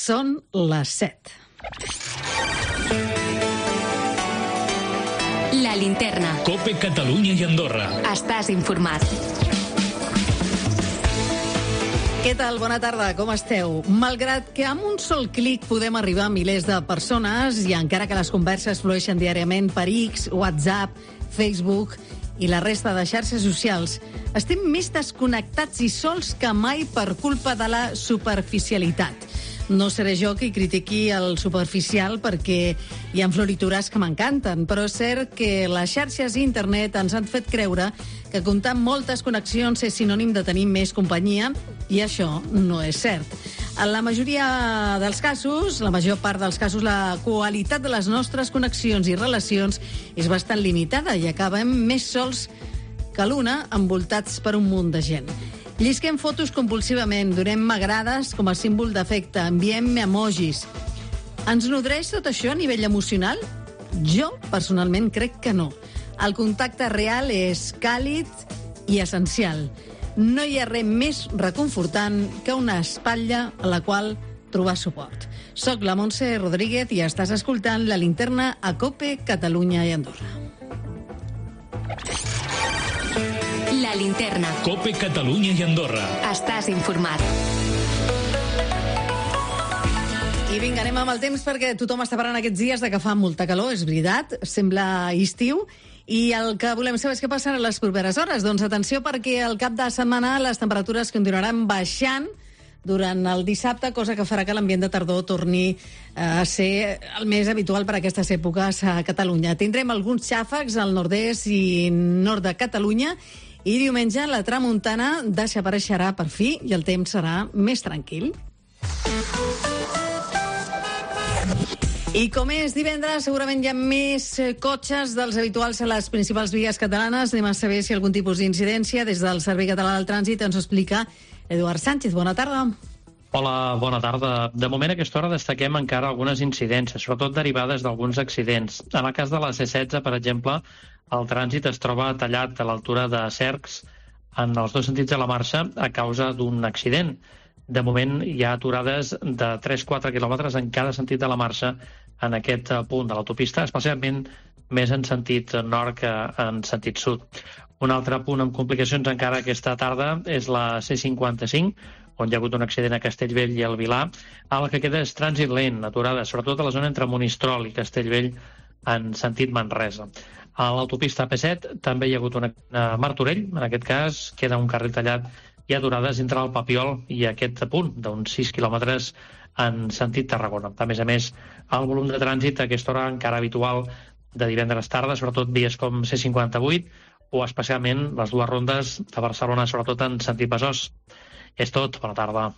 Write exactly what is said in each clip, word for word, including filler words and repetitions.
Són les set. La linterna. COPE Catalunya i Andorra. Estàs informat. Què tal? Bona tarda, com esteu? Malgrat que amb un sol clic podem arribar a milers de persones i encara que les converses flueixen diàriament per X, WhatsApp, Facebook i la resta de xarxes socials, estem més desconnectats i sols que mai per culpa de la superficialitat. No seré jo qui critiqui el superficial perquè hi ha floritures que m'encanten, però és cert que les xarxes i internet ens han fet creure que comptar amb moltes connexions és sinònim de tenir més companyia, i això no és cert. En la majoria dels casos, la major part dels casos, la qualitat de les nostres connexions i relacions és bastant limitada i acabem més sols que l'una, envoltats per un munt de gent. Llisquem fotos compulsivament, donem m'agrades com a símbol d'afecte, enviem emojis. Ens nodreix tot això a nivell emocional? Jo, personalment, crec que no. El contacte real és càlid i essencial. No hi ha res més reconfortant que una espatlla a la qual trobar suport. Soc la Montse Rodríguez i estàs escoltant La Linterna a COPE Catalunya i Andorra. La linterna. COPE Catalunya i Andorra. Estàs informat. I vinga, anem amb el temps perquè tothom està parlant aquests dies de que fa molta calor, és veritat, sembla estiu, i el que volem saber és què passarà a les properes hores. Doncs atenció, perquè al cap de setmana les temperatures continuaran baixant durant el dissabte, cosa que farà que l'ambient de tardor torni a ser el més habitual per a aquestes èpoques a Catalunya. Tindrem alguns xàfecs al nord-est i nord de Catalunya, i diumenge la tramuntana desapareixerà per fi i el temps serà més tranquil. I com és divendres, segurament hi ha més cotxes dels habituals a les principals vies catalanes. Anem a saber si hi ha algun tipus d'incidència. Des del Servei Català del Trànsit ens ho explica Eduard Sánchez. Bona tarda. Hola, bona tarda. De moment a aquesta hora destaquem encara algunes incidències, sobretot derivades d'alguns accidents. En el cas de la C setze, per exemple, el trànsit es troba tallat a l'altura de Cercs en els dos sentits de la marxa a causa d'un accident. De moment hi ha aturades de tres a quatre quilòmetres en cada sentit de la marxa en aquest punt de l'autopista, especialment més en sentit nord que en sentit sud. Un altre punt amb complicacions encara aquesta tarda és la C cinquanta-cinc, on hi ha hagut un accident a Castellvell i el Vilar. El que queda és trànsit lent, aturada, sobretot a la zona entre Monistrol i Castellvell en sentit Manresa. A l'autopista A P set també hi ha hagut una a Martorell, en aquest cas queda un carril tallat i aturades entre el Papiol i aquest punt d'uns sis quilòmetres en sentit Tarragona. A més a més, el volum de trànsit a aquesta hora encara habitual de divendres tarda, sobretot vies com C cinquanta-vuit o especialment les dues rondes de Barcelona, sobretot en sentit Besòs. És tot, bona tarda.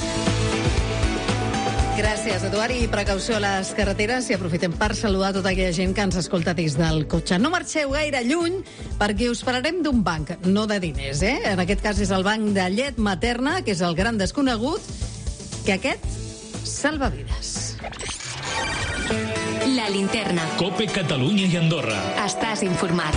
Gràcies, Eduard, i precaució a les carreteres, i aprofitem per saludar tota aquella gent que ens escolta des del cotxe. No marxeu gaire lluny perquè us parlarem d'un banc, no de diners, eh? En aquest cas és el banc de llet materna, que és el gran desconegut, que aquest salva vides. La linterna. COPE Catalunya i Andorra. Estàs informat.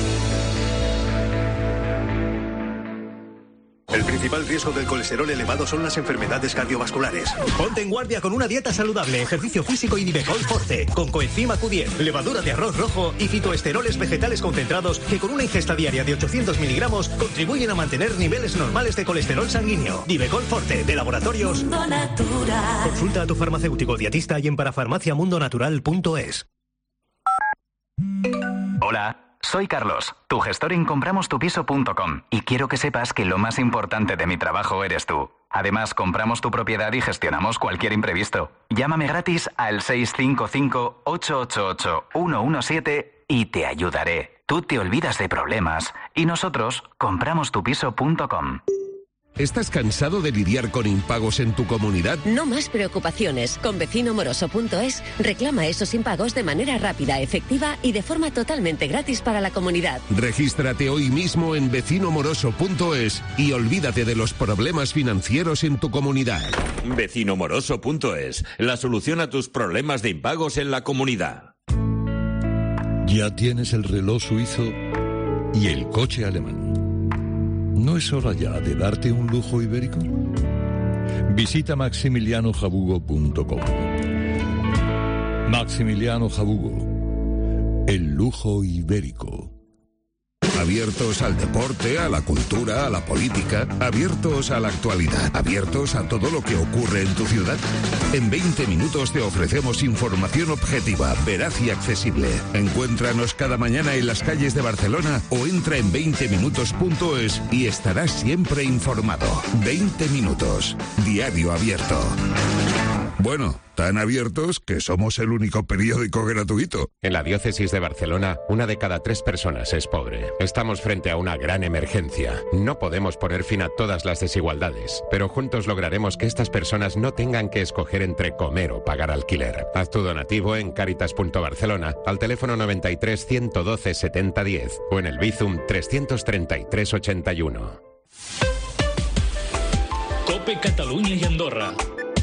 El principal riesgo del colesterol elevado son las enfermedades cardiovasculares. Ponte en guardia con una dieta saludable, ejercicio físico y Divecol Forte, con coenzima Q diez, levadura de arroz rojo y fitoesteroles vegetales concentrados que con una ingesta diaria de ochocientos miligramos contribuyen a mantener niveles normales de colesterol sanguíneo. Divecol Forte, de Laboratorios Mundo Natural. Consulta a tu farmacéutico dietista y en parafarmacia mundo natural punto es. Hola. Soy Carlos, tu gestor en compramos tu piso punto com, y quiero que sepas que lo más importante de mi trabajo eres tú. Además, compramos tu propiedad y gestionamos cualquier imprevisto. Llámame gratis al seis cinco cinco, ocho ocho ocho, uno uno siete y te ayudaré. Tú te olvidas de problemas y nosotros compramos tu piso punto com. ¿Estás cansado de lidiar con impagos en tu comunidad? No más preocupaciones. Con vecino moroso punto es reclama esos impagos de manera rápida, efectiva y de forma totalmente gratis para la comunidad. Regístrate hoy mismo en vecino moroso punto es y olvídate de los problemas financieros en tu comunidad. vecino moroso punto es, la solución a tus problemas de impagos en la comunidad. Ya tienes el reloj suizo y el coche alemán. ¿No es hora ya de darte un lujo ibérico? Visita maximiliano jabugo punto com. Maximiliano Jabugo, el lujo ibérico. Abiertos al deporte, a la cultura, a la política, abiertos a la actualidad, abiertos a todo lo que ocurre en tu ciudad. En veinte minutos te ofrecemos información objetiva, veraz y accesible. Encuéntranos cada mañana en las calles de Barcelona o entra en veinte minutos punto es y estarás siempre informado. veinte minutos, diario abierto. Bueno, tan abiertos que somos el único periódico gratuito. En la diócesis de Barcelona, una de cada tres personas es pobre. Estamos frente a una gran emergencia. No podemos poner fin a todas las desigualdades, pero juntos lograremos que estas personas no tengan que escoger entre comer o pagar alquiler. Haz tu donativo en caritas punto barcelona al teléfono noventa y tres, ciento doce, setenta diez o en el Bizum trescientos treinta y tres, ochenta y uno. Cope Catalunya y Andorra.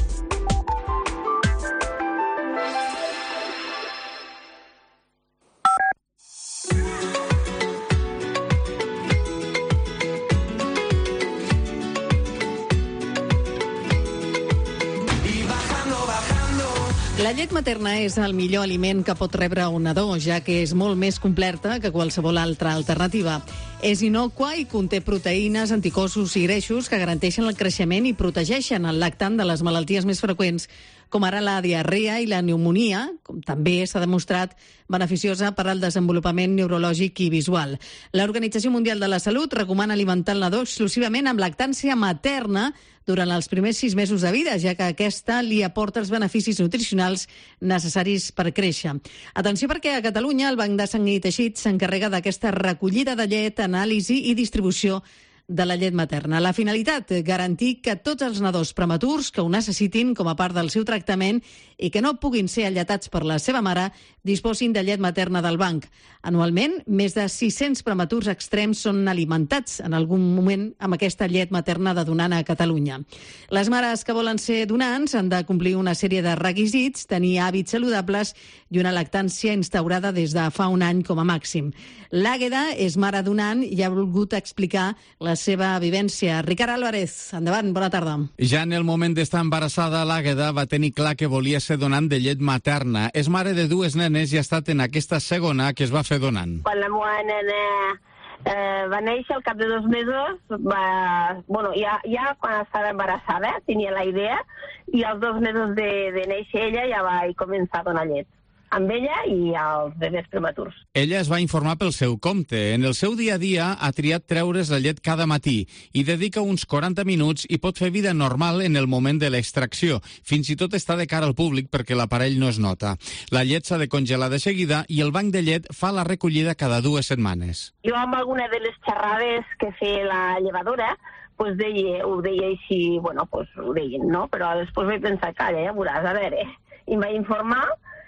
La llet materna és el millor aliment que pot rebre un nadó, ja que és molt més completa que qualsevol altra alternativa. És innocua i conté proteïnes, anticossos i greixos que garanteixen el creixement i protegeixen el lactant de les malalties més freqüents, com ara la diarrea i la pneumonia, com també s'ha demostrat beneficiosa per al desenvolupament neurològic i visual. L'Organització Mundial de la Salut recomana alimentar el nadó exclusivament amb lactància materna durant els primers sis mesos de vida, ja que aquesta li aporta els beneficis nutricionals necessaris per créixer. Atenció, perquè a Catalunya el Banc de Sang i Teixit s'encarrega d'aquesta recollida de llet, anàlisi i distribució de la llet materna. La finalitat, garantir que tots els nadons prematurs que ho necessitin com a part del seu tractament i que no puguin ser alletats per la seva mare disposin de llet materna del banc. Anualment, més de sis-cents prematurs extrems són alimentats en algun moment amb aquesta llet materna de donant a Catalunya. Les mares que volen ser donants han de complir una sèrie de requisits, tenir hàbits saludables i una lactància instaurada des de fa un any com a màxim. L'Àgueda és mare donant i ha volgut explicar la seva vivència. Ricard Álvarez, endavant, bona tarda. Ja en el moment d'estar embarassada, l'Àgueda va tenir clar que volia ser donant de llet materna. És mare de dues nenes i ha estat en aquesta segona que es va fer donant. Quan la meva nena eh, va néixer, al cap de dos mesos, va, bueno, ja, ja quan estava embarassada tenia la idea i als dos mesos de, de néixer ella ja va començar a donar llet amb ella i als bebès prematurs. Ella es va informar pel seu compte. En el seu dia a dia ha triat treure's la llet cada matí i dedica uns quaranta minuts i pot fer vida normal en el moment de l'extracció. Fins i tot està de cara al públic perquè l'aparell no es nota. La llet s'ha de congelar de seguida i el banc de llet fa la recollida cada dues setmanes. Jo amb alguna de les xerrades que feia la llevadora pues deia, ho deia així, bueno, pues ho deien, no? Però després vaig pensar, calla, ja veuràs, a veure. I em vaig informar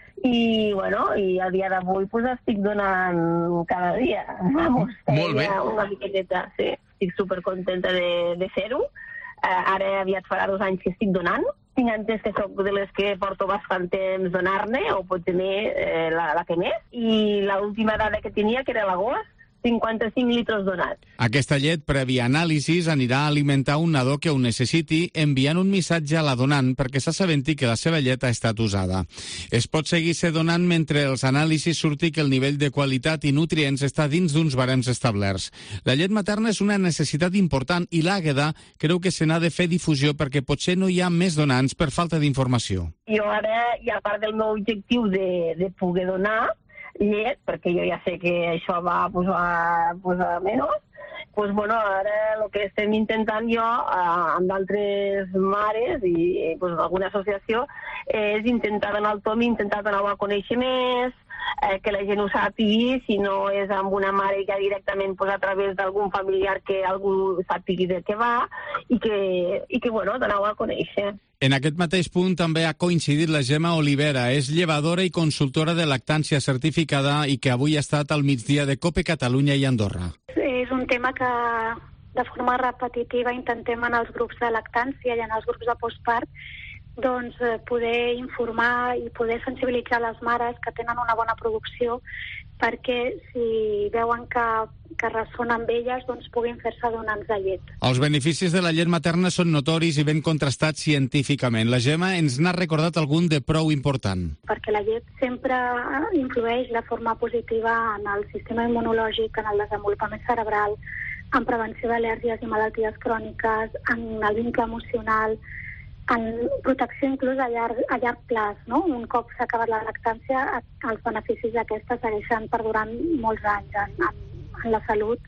i, bueno, i a dia d'avui pues estic donant cada dia. Vamos, molt bé. Una miqueteta, sí. Estic supercontenta de, de fer-ho. Uh, ara aviat farà dos anys que estic donant. Tinc entès que soc de les que porto bastant temps donar-ne, o potser més, eh, la, la que més. I l'última dada que tenia, que era l'agost, cinquanta-cinc litres donats. Aquesta llet, prèvia anàlisis, anirà a alimentar un nadó que ho necessiti enviant un missatge a la donant perquè s'assabenti que la seva llet ha estat usada. Es pot seguir se donant mentre els anàlisis surti que el nivell de qualitat i nutrients està dins d'uns barems establerts. La llet materna és una necessitat important i l'Àgueda creu que se n'ha de fer difusió perquè potser no hi ha més donants per falta d'informació. Jo ara, i a part del meu objectiu de, de poder donar llet, perquè jo ja sé que això va posar, posar menys, pues, bueno, ara el que estem intentant jo eh, amb d'altres mares i pues, alguna associació és intentar donar el tom, intentar donar-ho a conèixer més, eh, que la gent ho sàpigui, si no és amb una mare ja directament pues, a través d'algun familiar que algú sàpigui de què va i que, i que bueno, donar-ho a conèixer. En aquest mateix punt també ha coincidit la Gemma Olivera. És llevadora i consultora de lactància certificada i que avui ha estat al migdia de Cope Catalunya i Andorra. És un tema que de forma repetitiva intentem en els grups de lactància i en els grups de postpart doncs, eh, poder informar i poder sensibilitzar les mares que tenen una bona producció perquè si veuen que, que ressona amb elles, doncs puguin fer-se donants de llet. Els beneficis de la llet materna són notoris i ben contrastats científicament. La Gemma ens n'ha recordat algun de prou important. Perquè la llet sempre influeix de forma positiva en el sistema immunològic, en el desenvolupament cerebral, en prevenció d'al·lèrgies i malalties cròniques, en el vincle emocional, en protecció inclús a llarg, a llarg plaç, no? Un cop s'ha acabat la lactància, els beneficis d'aquesta segueixen perdurant molts anys en, en, en la salut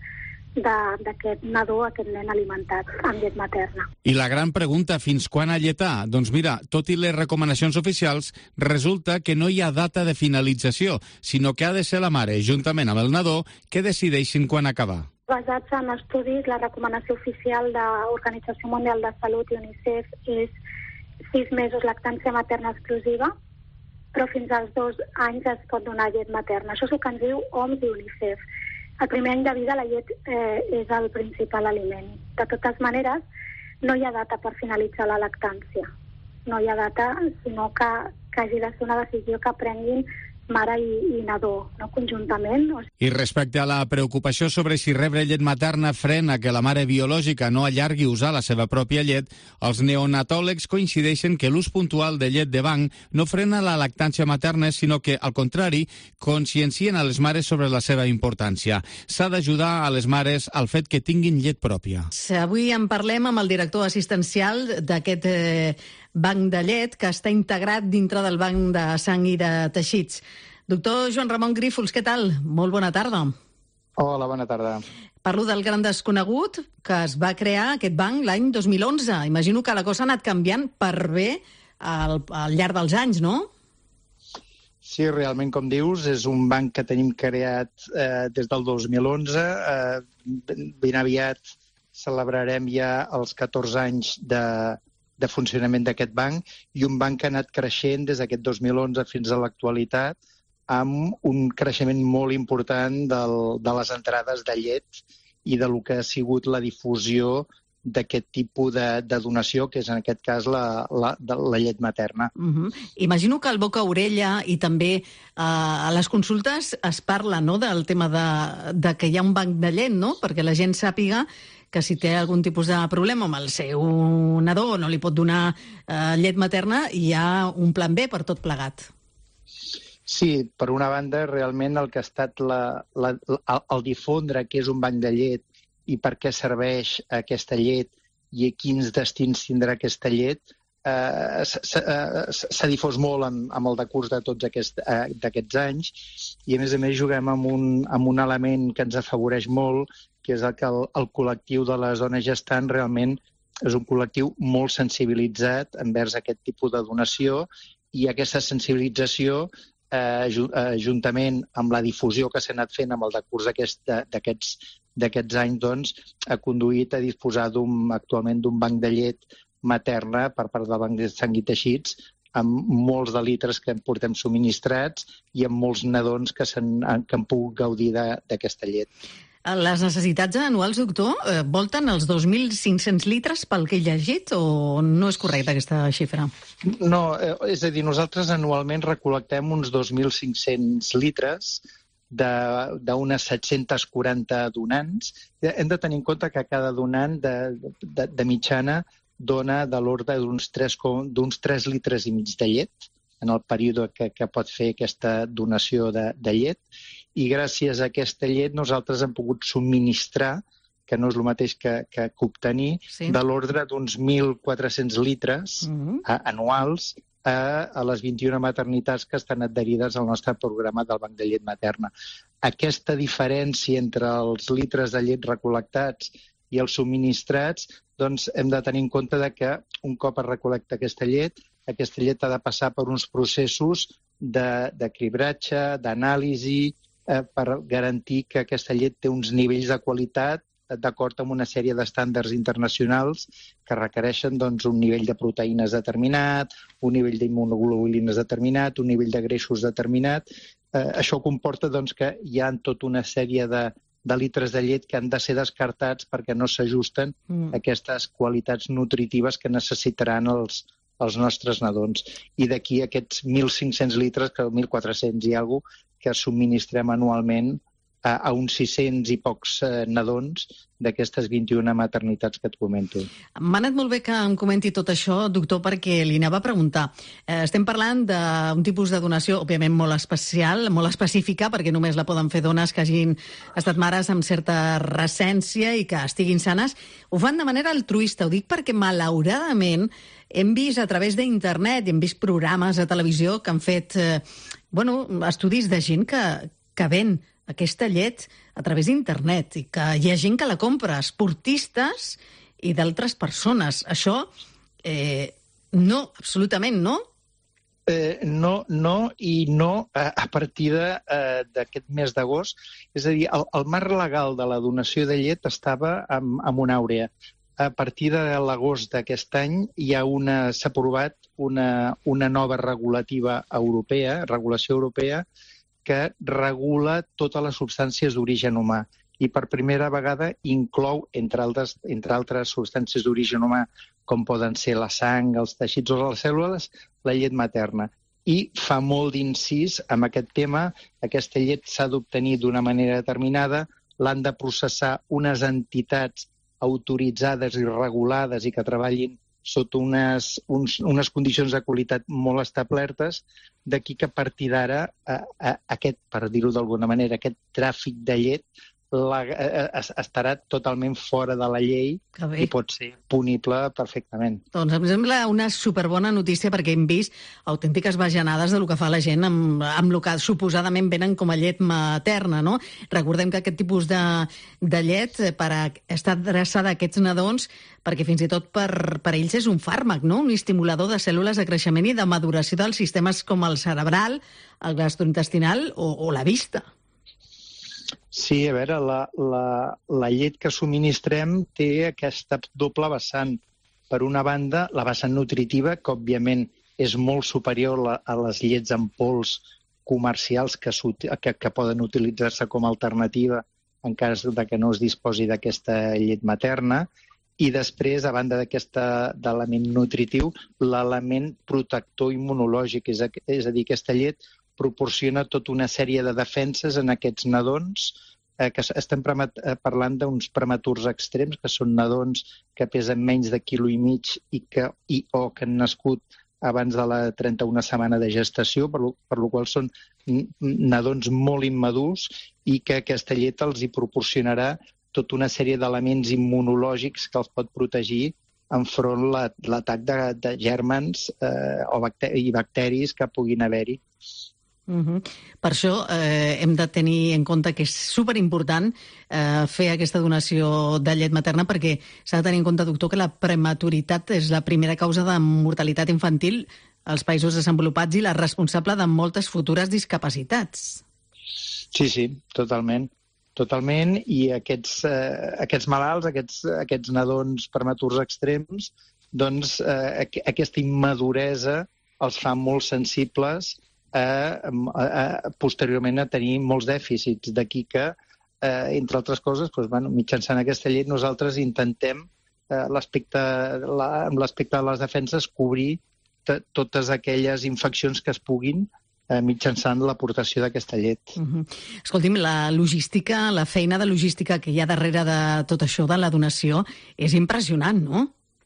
d'aquest nadó, aquest nen alimentat amb llet materna. I la gran pregunta, fins quan alletar? Doncs mira, tot i les recomanacions oficials, resulta que no hi ha data de finalització, sinó que ha de ser la mare, juntament amb el nadó, que decideixin quan acabar. Basats en estudis, la recomanació oficial de l'Organització Mundial de Salut i UNICEF és sis mesos lactància materna exclusiva, però fins als dos anys es pot donar llet materna. Això és el que ens diu O M S i UNICEF. El primer any de vida la llet eh, és el principal aliment. De totes maneres, no hi ha data per finalitzar la lactància. No hi ha data, sinó que, que hagi de ser una decisió que prenguin mare i, i nadó, no? Conjuntament. I respecte a la preocupació sobre si rebre llet materna frena que la mare biològica no allargui usar la seva pròpia llet, els neonatòlegs coincideixen que l'ús puntual de llet de banc no frena la lactància materna, sinó que, al contrari, consciencien a les mares sobre la seva importància. S'ha d'ajudar a les mares al fet que tinguin llet pròpia. Avui en parlem amb el director assistencial d'aquest eh, banc de llet que està integrat dintre del banc de sang i de teixits. Doctor Joan Ramon Grífols, què tal? Molt bona tarda. Hola, bona tarda. Parlo del gran desconegut que es va crear aquest banc l'any dos mil onze. Imagino que la cosa ha anat canviant per bé al, al llarg dels anys, no? Sí, realment, com dius, és un banc que tenim creat eh, des del dos mil onze. Eh, ben aviat celebrarem ja els catorze anys de de funcionament d'aquest banc, i un banc que ha anat creixent des d'aquest dos mil onze fins a l'actualitat amb un creixement molt important del, de les entrades de llet i de lo que ha sigut la difusió d'aquest tipus de, de donació, que és en aquest cas la, la, la llet materna. Uh-huh. Imagino que al boca orella i també eh, a les consultes es parla, no?, del tema de, de que hi ha un banc de llet, no?, perquè la gent sàpiga que si té algun tipus de problema amb el seu nadó, no li pot donar eh, llet materna, hi ha un plan B per tot plegat. Sí, per una banda, realment el que ha estat la, la, el, el difondre que és un banc de llet i per què serveix aquesta llet i a quins destins tindrà aquesta llet, eh, s'ha difós molt amb, amb el decurs de tots aquest, eh, d'aquests anys, i a més a més juguem amb un, amb un element que ens afavoreix molt, que és el que el, el col·lectiu de les dones gestants realment és un col·lectiu molt sensibilitzat envers aquest tipus de donació, i aquesta sensibilització, eh, juntament amb la difusió que s'ha anat fent amb el decurs d'aquests d'aquests anys, doncs, ha conduït a disposar d'un, actualment d'un banc de llet materna per part del Banc de Sang i Teixits, amb molts de litres que en portem subministrats i amb molts nadons que, que han pogut gaudir d'aquesta llet. Les necessitats anuals, doctor, eh, volten els dos mil cinc-cents litres pel que he llegit, o no és correcta aquesta xifra? No, eh, és a dir, nosaltres anualment recol·lectem uns dos mil cinc-cents litres d'unes set-cents quaranta donants. Hem de tenir en compte que cada donant de, de, de mitjana dona de l'ordre d'uns tres, d'uns tres litres i mig de llet en el període que, que pot fer aquesta donació de, de llet, i gràcies a aquesta llet nosaltres hem pogut subministrar, que no és el mateix que, que, que obtenir, sí, de l'ordre d'uns mil quatre-cents litres uh-huh. a, anuals a, a les vint-i-una maternitats que estan adherides al nostre programa del Banc de Llet Materna. Aquesta diferència entre els litres de llet recol·lectats i els subministrats, doncs hem de tenir en compte de que un cop es recol·lecta aquesta llet, aquesta llet ha de passar per uns processos de, de cribratge, d'anàlisi, eh, per garantir que aquesta llet té uns nivells de qualitat d'acord amb una sèrie d'estàndards internacionals que requereixen doncs, un nivell de proteïnes determinat, un nivell d'immunoglobulines determinat, un nivell de greixos determinat. Eh, això comporta doncs, que hi ha tota una sèrie de, de litres de llet que han de ser descartats perquè no s'ajusten mm. a aquestes qualitats nutritives que necessitaran els, als nostres nadons. I d'aquí aquests mil cinc-cents litres, que mil quatre-cents i alguna cosa, que subministrem anualment a, a uns sis-cents i pocs eh, nadons d'aquestes vint-i-una maternitats que et comento. M'ha anat molt bé que em comenti tot això, doctor, perquè li anava a preguntar. Eh, estem parlant d'un tipus de donació, òbviament molt especial, molt específica, perquè només la poden fer dones que hagin estat mares amb certa recència i que estiguin sanes. Ho fan de manera altruista, ho dic perquè malauradament hem vist a través d'internet, hem vist programes a televisió que han fet eh, bueno, estudis de gent que, que ven aquesta llet a través d'internet i que hi ha gent que la compra, esportistes i d'altres persones. Això, eh, no, absolutament no? Eh, no, no i no a, a partir d'aquest eh, mes d'agost. És a dir, el, el marc legal de la donació de llet estava amb, amb una àurea. A partir de l'agost d'aquest any hi ha una, s'ha aprovat una, una nova regulativa europea, regulació europea, que regula totes les substàncies d'origen humà i per primera vegada inclou, entre altres, entre altres substàncies d'origen humà, com poden ser la sang, els teixits o les cèl·lules, la llet materna. I fa molt d'incís amb aquest tema. Aquesta llet s'ha d'obtenir d'una manera determinada, l'han de processar unes entitats autoritzades i regulades i que treballin sota unes, uns, unes condicions de qualitat molt establertes, d'aquí que a partir d'ara, aquest, per dir-ho d'alguna manera, aquest tràfic de llet la, eh, estarà totalment fora de la llei i pot ser punible perfectament. Doncs em sembla una superbona notícia perquè hem vist autèntiques bajanades del que fa la gent amb, amb el que suposadament venen com a llet materna, no? Recordem que aquest tipus de, de llet per a, està adreçada a aquests nadons perquè fins i tot per, per ells és un fàrmac, no? Un estimulador de cèl·lules de creixement i de maduració dels sistemes com el cerebral, el gastrointestinal o, o la vista. Sí, a veure, la, la, la llet que subministrem té aquesta doble vessant. Per una banda, la vessant nutritiva, que òbviament és molt superior a, a les llets en pols comercials que, que, que poden utilitzar-se com a alternativa en cas de que no es disposi d'aquesta llet materna. I després, a banda d'aquesta d'element nutritiu, l'element protector immunològic, és a, és a dir, aquesta llet proporciona tota una sèrie de defenses en aquests nadons, eh, que estem parlant d'uns prematurs extrems, que són nadons que pesen menys de quilo i mig i, que, i o que han nascut abans de la trenta-una setmana de gestació, per lo, per lo qual són nadons molt immadurs i que aquesta llet els hi proporcionarà tota una sèrie d'elements immunològics que els pot protegir enfront l'atac de, de gèrmens eh, o bacteris, i bacteris que puguin haver-hi. Uh-huh. Per això eh, hem de tenir en compte que és superimportant eh, fer aquesta donació de llet materna perquè s'ha de tenir en compte, doctor, que la prematuritat és la primera causa de mortalitat infantil als països desenvolupats i la responsable de moltes futures discapacitats. Sí, sí, totalment. Totalment, i aquests, eh, aquests malalts, aquests, aquests nadons prematurs extrems, doncs eh, aquesta immaduresa els fa molt sensibles A, a, a, posteriorment a tenir molts dèficits. D'aquí que, eh, entre altres coses, doncs, bueno, mitjançant aquesta llei nosaltres intentem eh, l'aspecte la, amb l'aspecte de les defenses cobrir totes aquelles infeccions que es puguin eh, mitjançant l'aportació d'aquesta llet. Uh-huh. Escolti'm, la logística, la feina de logística que hi ha darrere de tot això de la donació és impressionant, no?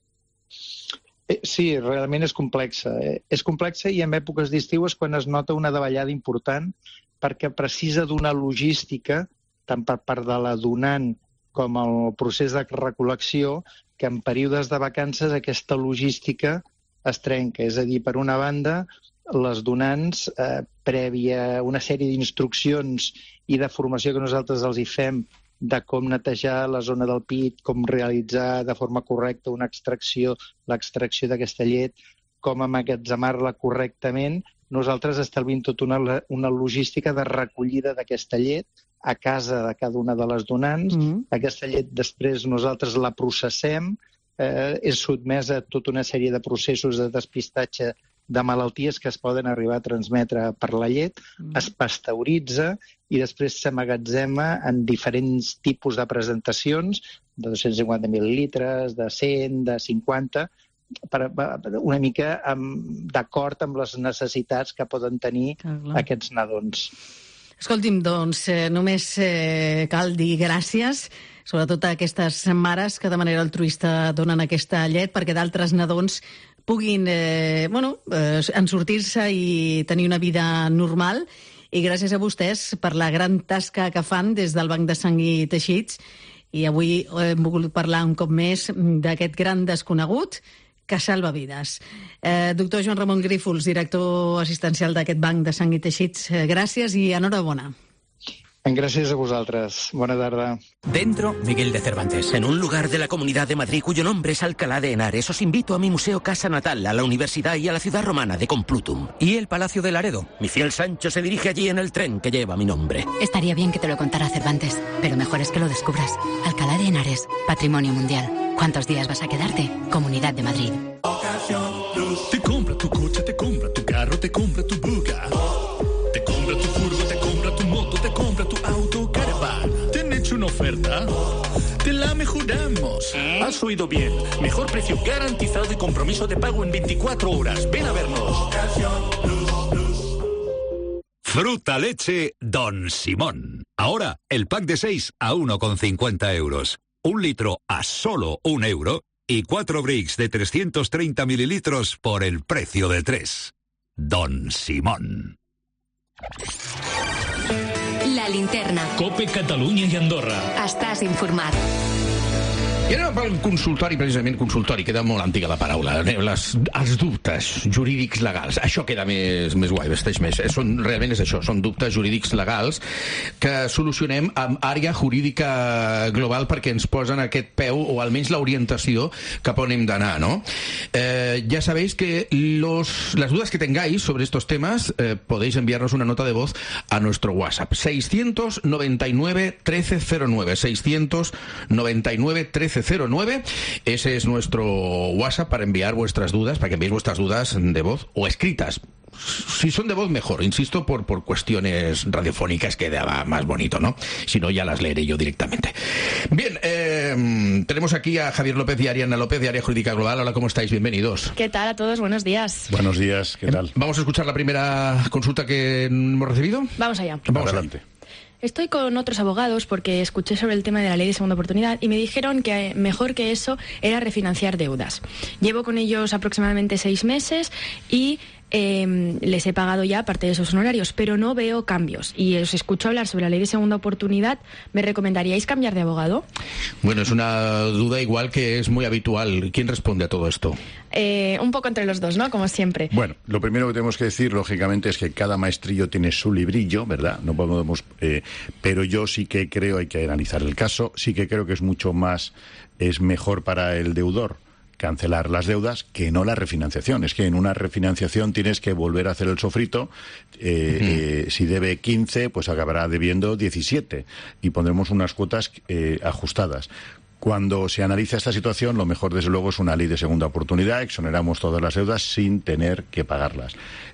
Sí, realment és complexa. És complexa i en èpoques d'estiu és quan es nota una davallada important perquè precisa d'una logística, tant per part de la donant com el procés de recol·lecció, que en períodes de vacances aquesta logística es trenca. És a dir, per una banda, les donants, eh, prèvia una sèrie d'instruccions i de formació que nosaltres els hi fem de com netejar la zona del pit, com realitzar de forma correcta una extracció, l'extracció d'aquesta llet, com emmagatzemar-la correctament, nosaltres estalvim tota una, una logística de recollida d'aquesta llet a casa de cada una de les donants. Mm. Aquesta llet després nosaltres la processem, eh, és sotmesa a tota una sèrie de processos de despistatge de malalties que es poden arribar a transmetre per la llet, mm. es pasteuritza i després s'emmagatzema en diferents tipus de presentacions, de dos-cents cinquanta mil·lilitres, de cent, de cinquanta, per, una mica um, d'acord amb les necessitats que poden tenir clar, clar. aquests nadons. Escolti'm, doncs, eh, només eh, cal dir gràcies, sobretot a aquestes mares que de manera altruista donen aquesta llet perquè d'altres nadons puguin eh, bueno, eh, en sortir-se i tenir una vida normal. I gràcies a vostès per la gran tasca que fan des del Banc de Sang i Teixits. I avui hem volgut parlar un cop més d'aquest gran desconegut que salva vides. Eh, doctor Joan Ramon Grífols, director assistencial d'aquest Banc de Sang i Teixits, eh, gràcies i enhorabona. Gracias a vosotras. Buena tarde. Dentro, Miguel de Cervantes. En un lugar de la Comunidad de Madrid cuyo nombre es Alcalá de Henares, os invito a mi museo Casa Natal, a la Universidad y a la ciudad romana de Complutum. Y el Palacio de Laredo. Mi fiel Sancho se dirige allí en el tren que lleva mi nombre. Estaría bien que te lo contara Cervantes, pero mejor es que lo descubras. Alcalá de Henares, Patrimonio Mundial. ¿Cuántos días vas a quedarte? Comunidad de Madrid. Te compra tu coche, te compra tu carro, te compra tu buga. Te compra tu furgo, te compra tu moto, te compra tu auto, caravan. ¿Te han hecho una oferta? Te la mejoramos. Has oído bien. Mejor precio garantizado y compromiso de pago en veinticuatro horas. Ven a vernos. Fruta leche Don Simón. Ahora, el pack de seis a uno con cincuenta euros. Un litro a solo un euro. Y cuatro bricks de trescientos treinta mililitros por el precio de tres. Don Simón. La linterna. Cope Catalunya i Andorra. Estàs informat. I anem pel consultori, precisament consultori, queda molt antiga la paraula. Les, els dubtes jurídics legals. Això queda més, més guai, vesteix més. Són, realment és això, són dubtes jurídics legals que solucionem amb àrea jurídica global perquè ens posen aquest peu, o almenys l'orientació cap on hem d'anar, ¿no? Eh, ya sabéis que los, las dudas que tengáis sobre estos temas eh, podéis enviarnos una nota de voz a nuestro WhatsApp. seiscientos noventa y nueve trece cero nueve. seiscientos noventa y nueve trece cero nueve. Ese es nuestro WhatsApp para enviar vuestras dudas, para que enviéis vuestras dudas de voz o escritas. Si son de voz, mejor, insisto, por, por cuestiones radiofónicas queda más bonito, ¿no? Si no, ya las leeré yo directamente. Bien, eh, tenemos aquí a Javier López y a Ariana López de Área Jurídica Global. Hola, ¿cómo estáis? Bienvenidos. ¿Qué tal a todos? Buenos días. Buenos días, ¿qué tal? Vamos a escuchar la primera consulta que hemos recibido. Vamos allá. Vamos adelante. Estoy con otros abogados porque escuché sobre el tema de la ley de segunda oportunidad y me dijeron que mejor que eso era refinanciar deudas. Llevo con ellos aproximadamente seis meses y eh, les he pagado ya parte de esos honorarios, pero no veo cambios. Y os escucho hablar sobre la ley de segunda oportunidad. ¿Me recomendaríais cambiar de abogado? Bueno, es una duda igual que es muy habitual. ¿Quién responde a todo esto? Eh, un poco entre los dos, ¿no? Como siempre. Bueno, lo primero que tenemos que decir, lógicamente, es que cada maestrillo tiene su librillo, ¿verdad? No podemos, eh, pero yo sí que creo, hay que analizar el caso, sí que creo que es mucho más, es mejor para el deudor cancelar las deudas que no la refinanciación. Es que en una refinanciación tienes que volver a hacer el sofrito. Eh, uh-huh. eh, si debe quince, pues acabará debiendo diecisiete y pondremos unas cuotas eh, ajustadas. Cuando se analiza esta situación, lo mejor, desde luego, es una ley de segunda oportunidad. Exoneramos todas las deudas sin tener que pagarlas.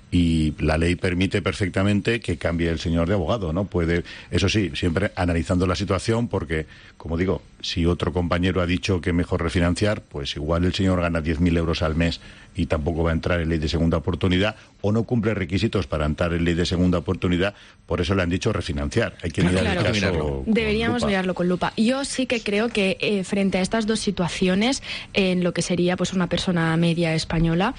Y la ley permite perfectamente que cambie el señor de abogado, ¿no? Puede, eso sí, siempre analizando la situación, porque, como digo, si otro compañero ha dicho que mejor refinanciar, pues igual el señor gana diez mil euros al mes y tampoco va a entrar en ley de segunda oportunidad, o no cumple requisitos para entrar en ley de segunda oportunidad, por eso le han dicho refinanciar. Hay que mirar claro, el caso. Deberíamos mirarlo con lupa. Yo sí que creo que eh, frente a estas dos situaciones, en lo que sería pues una persona media española,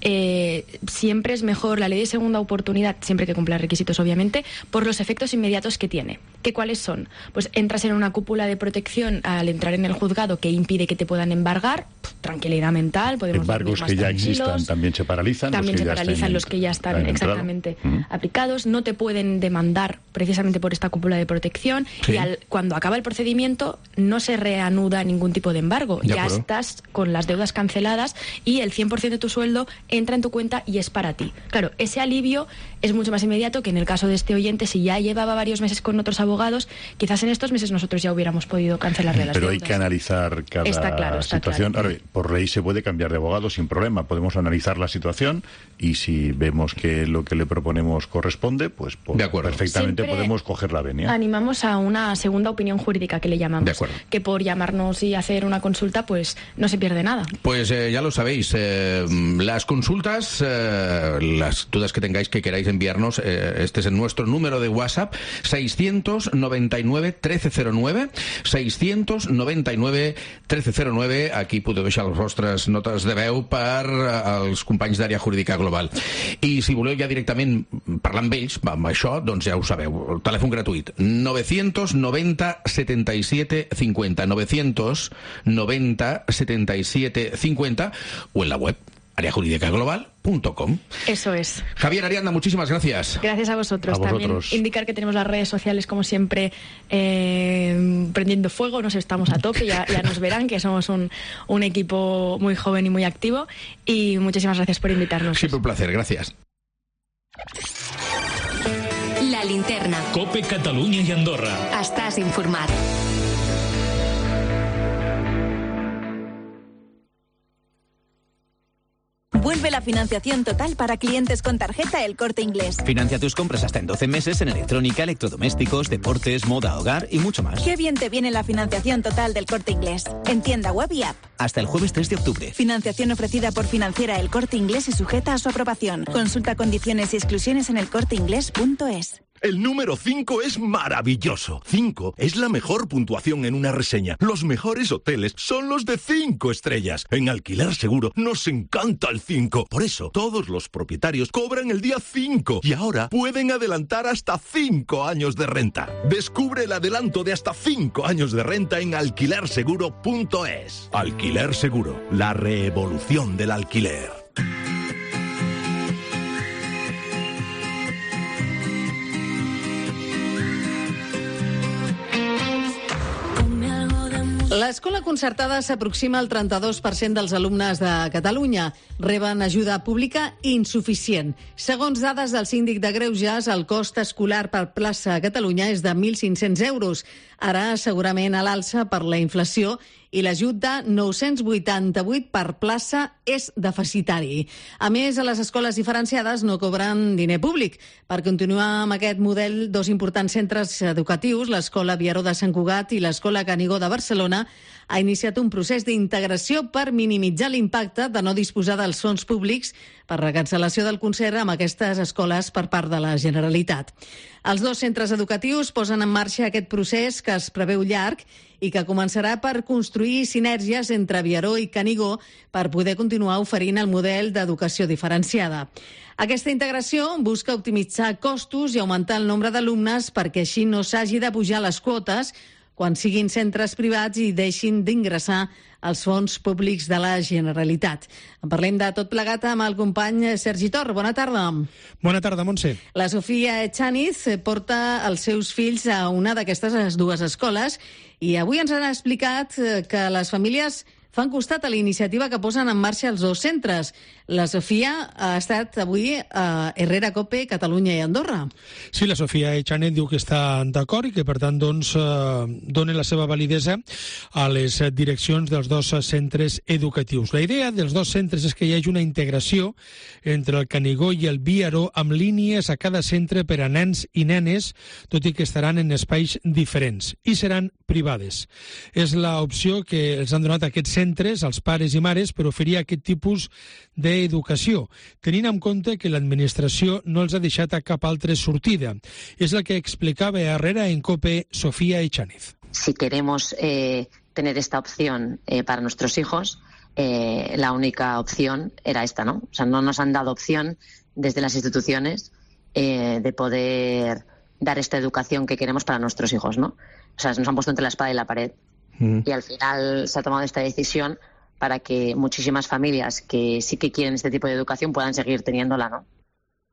eh, siempre es mejor la ley de segunda oportunidad, siempre que cumpla requisitos, obviamente, por los efectos inmediatos que tiene. ¿Qué cuáles son? Pues entras en una cúpula de protección al entrar en el juzgado que impide que te puedan embargar, pff, tranquilidad mental, podemos embargos que ya existan también se paralizan. También los se paralizan los que ya están exactamente uh-huh. aplicados. No te pueden demandar precisamente por esta cúpula de protección sí. y al, cuando acaba el procedimiento no se reanuda ningún tipo de embargo. De ya acuerdo. Estás con las deudas canceladas y el cien por ciento de tu sueldo entra en tu cuenta y es para ti. Claro, ese alivio es mucho más inmediato que en el caso de este oyente, si ya llevaba varios meses con otros abogados abogados, quizás en estos meses nosotros ya hubiéramos podido cancelarle las Pero deudas. hay que analizar cada está claro, está situación. claro. Ahora, por ley se puede cambiar de abogado sin problema. Podemos analizar la situación y si vemos que lo que le proponemos corresponde, pues por, de acuerdo. perfectamente Siempre podemos coger la venia. Animamos a una segunda opinión jurídica que le llamamos. De acuerdo. Que por llamarnos y hacer una consulta, pues no se pierde nada. Pues eh, ya lo sabéis, eh, las consultas, eh, las dudas que tengáis que queráis enviarnos, eh, este es nuestro número de WhatsApp, seiscientos noventa y nueve trece cero nueve, seiscientos noventa y nueve trece cero nueve. Aquí podeu deixar les vostres notes de veu per als companys d'Àrea Jurídica Global. I si voleu ja directament parlar amb ells, amb això, doncs ja ho sabeu, el telèfon gratuït, novecientos noventa setenta y siete cincuenta, novecientos noventa setenta y siete cincuenta, o en la web área jurídica global punto com. Eso es. Javier Arianda, muchísimas gracias. Gracias a vosotros. A vosotros. También indicar que tenemos las redes sociales, como siempre, eh, prendiendo fuego. Nos estamos a tope, ya, ya nos verán que somos un, un equipo muy joven y muy activo. Y muchísimas gracias por invitarnos. Siempre un placer, gracias. La linterna. Cope Catalunya i Andorra. Estàs informat. Vuelve la financiación total para clientes con tarjeta El Corte Inglés. Financia tus compras hasta en doce meses en electrónica, electrodomésticos, deportes, moda, hogar y mucho más. Qué bien te viene la financiación total del Corte Inglés. En tienda web y app. Hasta el jueves tres de octubre. Financiación ofrecida por Financiera El Corte Inglés y sujeta a su aprobación. Consulta condiciones y exclusiones en el corte inglés punto es. El número cinco es maravilloso. cinco es la mejor puntuación en una reseña. Los mejores hoteles son los de cinco estrellas. En Alquiler Seguro nos encanta el cinco. Por eso, todos los propietarios cobran el día cinco y ahora pueden adelantar hasta cinco años de renta. Descubre el adelanto de hasta cinco años de renta en alquiler seguro punto es. Alquiler Seguro, la revolución del alquiler. L'escola concertada s'aproxima al trenta-dos per cent dels alumnes de Catalunya. Reben ajuda pública insuficient. Segons dades del síndic de Greuges, el cost escolar per plaça a Catalunya és de mil cinc-cents euros. Ara, segurament a l'alça per la inflació, i l'ajut de nou-cents vuitanta-vuit per plaça és deficitari. A més, a les escoles diferenciades no cobren diner públic. Per continuar amb aquest model, dos importants centres educatius, l'Escola Viaró de Sant Cugat i l'Escola Canigó de Barcelona, ha iniciat un procés d'integració per minimitzar l'impacte de no disposar dels fons públics per la cancel·lació del concert amb aquestes escoles per part de la Generalitat. Els dos centres educatius posen en marxa aquest procés que es preveu llarg i que començarà per construir sinergies entre Viaró i Canigó per poder continuar oferint el model d'educació diferenciada. Aquesta integració busca optimitzar costos i augmentar el nombre d'alumnes perquè així no s'hagi de pujar les quotes quan siguin centres privats i deixin d'ingressar els fons públics de la Generalitat. En parlem de tot plegat amb el company Sergi Tor. Bona tarda. Bona tarda, Montse. La Sofia Echaniz porta els seus fills a una d'aquestes dues escoles i avui ens han explicat que les famílies fan costat a la iniciativa que posen en marxa els dos centres. La Sofia ha estat avui a Herrera Cope, Catalunya i Andorra. Sí, la Sofia Echanet diu que està d'acord i que, per tant, doncs, eh, dona la seva validesa a les direccions dels dos centres educatius. La idea dels dos centres és que hi hagi una integració entre el Canigó i el Viaró amb línies a cada centre per a nens i nenes, tot i que estaran en espais diferents i seran privades. És l'opció que els han donat aquests centres, als pares i mares, per oferir aquest tipus d'educació, tenint en compte que l'administració no els ha deixat a cap altra sortida. És el que explicava a Herrera en Cope Sofía Echaniz. Si queremos eh, tener esta opción eh, para nuestros hijos, eh, la única opción era esta, ¿no? O sea, no nos han dado opción desde las instituciones eh, de poder dar esta educación que queremos para nuestros hijos, ¿no? O sea, nos han puesto entre la espada y la pared. Mm. Y al final se ha tomado esta decisión para que muchísimas familias que sí que quieren este tipo de educación puedan seguir teniéndola, ¿no?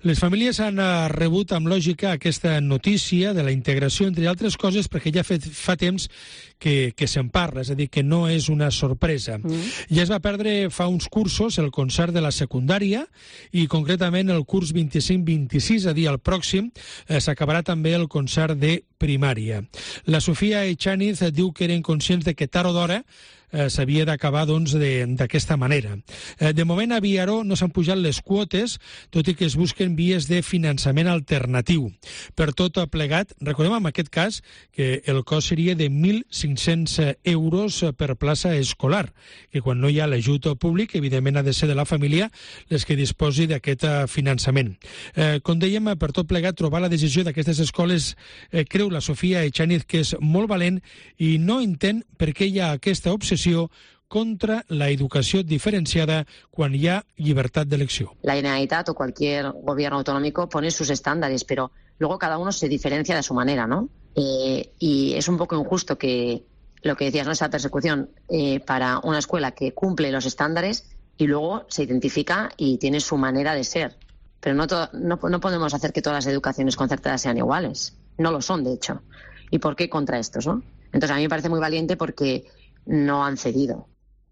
Les famílies han rebut amb lògica aquesta notícia de la integració, entre altres coses, perquè ja fa temps que, que se'n parla, és a dir, que no és una sorpresa. Mm. Ja es va perdre fa uns cursos el concert de la secundària i concretament el curs vint-i-cinc vint-i-sis, a dir, el pròxim, eh, s'acabarà també el concert de primària. La Sofia Echaniz diu que eren conscients de que tard o d'hora Eh, s'havia d'acabar doncs, d'aquesta manera. Eh, de moment a Viaró no s'han pujat les quotes, tot i que es busquen vies de finançament alternatiu. Per tot plegat, recordem en aquest cas que el cost seria de mil cinc-cents euros per plaça escolar, que quan no hi ha l'ajut públic, evidentment ha de ser de la família les que disposi d'aquest finançament. Eh, com dèiem, per tot plegat, trobar la decisió d'aquestes escoles eh, creu la Sofia Echaniz que és molt valent i no entén per què hi ha aquesta obsessió contra la educación diferenciada cuando hay libertad de elección. La Generalitat o cualquier gobierno autonómico pone sus estándares, pero luego cada uno se diferencia de su manera, ¿no? Eh, y es un poco injusto que lo que decías, ¿no? Esa persecución eh, para una escuela que cumple los estándares y luego se identifica y tiene su manera de ser. Pero no, to- no, no podemos hacer que todas las educaciones concertadas sean iguales. No lo son, de hecho. ¿Y por qué contra estos, no? Entonces a mí me parece muy valiente porque no han cedido.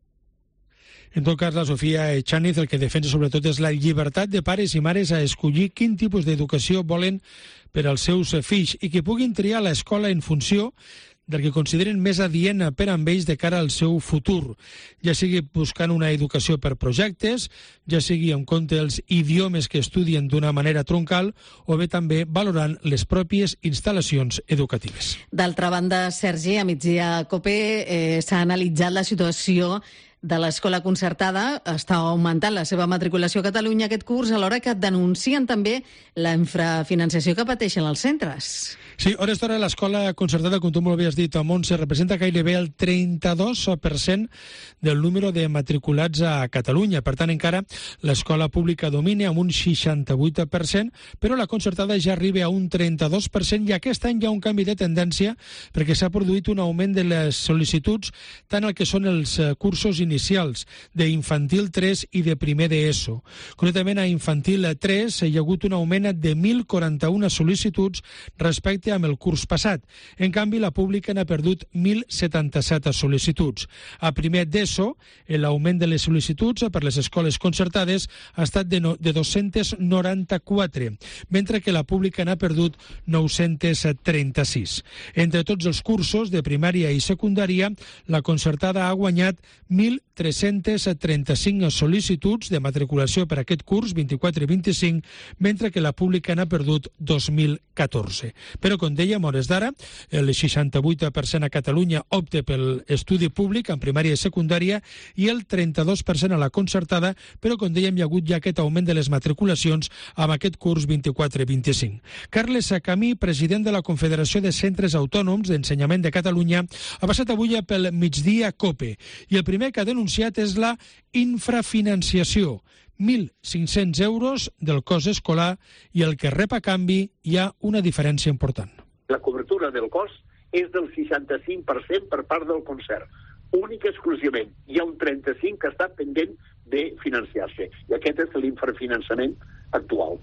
En tot cas, la Sofia Echaniz el que defensa sobretot és la llibertat de pares i mares a escollir quin tipus d'educació volen per als seus fills i que puguin triar l'escola en funció del que consideren més adient per amb ells de cara al seu futur, ja sigui buscant una educació per projectes, ja sigui en compte els idiomes que estudien d'una manera troncal o bé també valorant les pròpies instal·lacions educatives. D'altra banda, Sergi, a migdia COPE eh, s'ha analitzat la situació de l'escola concertada. Està augmentant la seva matriculació a Catalunya aquest curs, alhora que denuncien també la infrafinanciació que pateixen els centres. Sí, a hores d'hora l'escola concertada, com tu molt bé has dit, a Montse, representa gairebé el trenta-dos per cent del número de matriculats a Catalunya. Per tant, encara l'escola pública domina amb un seixanta-vuit per cent, però la concertada ja arriba a un trenta-dos per cent i aquest any hi ha un canvi de tendència perquè s'ha produït un augment de les sol·licituds tant el que són els cursos inicials d'infantil tres i de primer d'ESO. Concretament, a infantil tres hi ha hagut un augment de mil quaranta-una sol·licituds respecte amb el curs passat. En canvi, la pública n'ha perdut mil setanta-set sol·licituds. A primer d'ESO, l'augment de les sol·licituds per les escoles concertades ha estat de, no, de dos-cents noranta-quatre, mentre que la pública n'ha perdut nou-cents trenta-sis. Entre tots els cursos de primària i secundària, la concertada ha guanyat mil tres-cents trenta-cinc sol·licituds de matriculació per aquest curs vint-i-quatre vint-i-cinc, mentre que la pública n'ha perdut dos mil catorze. Però, com dèiem, a hores d'ara, el seixanta-vuit per cent a Catalunya opta pel estudi públic en primària i secundària i el trenta-dos per cent a la concertada, però, com dèiem, hi ha hagut ja aquest augment de les matriculacions amb aquest curs vint-i-quatre vint-i-cinc. Carles Camí, president de la Confederació de Centres Autònoms d'Ensenyament de Catalunya, ha passat avui pel migdia COPE i el primer que ha denunciat és la infrafinanciació. mil cinc-cents euros del cost escolar i el que rep a canvi hi ha una diferència important. La cobertura del cost és del seixanta-cinc per cent per part del concert, únic i exclusivament. Hi ha un trenta-cinc per cent que està pendent de financiar-se, i aquest és l'infrafinançament actual.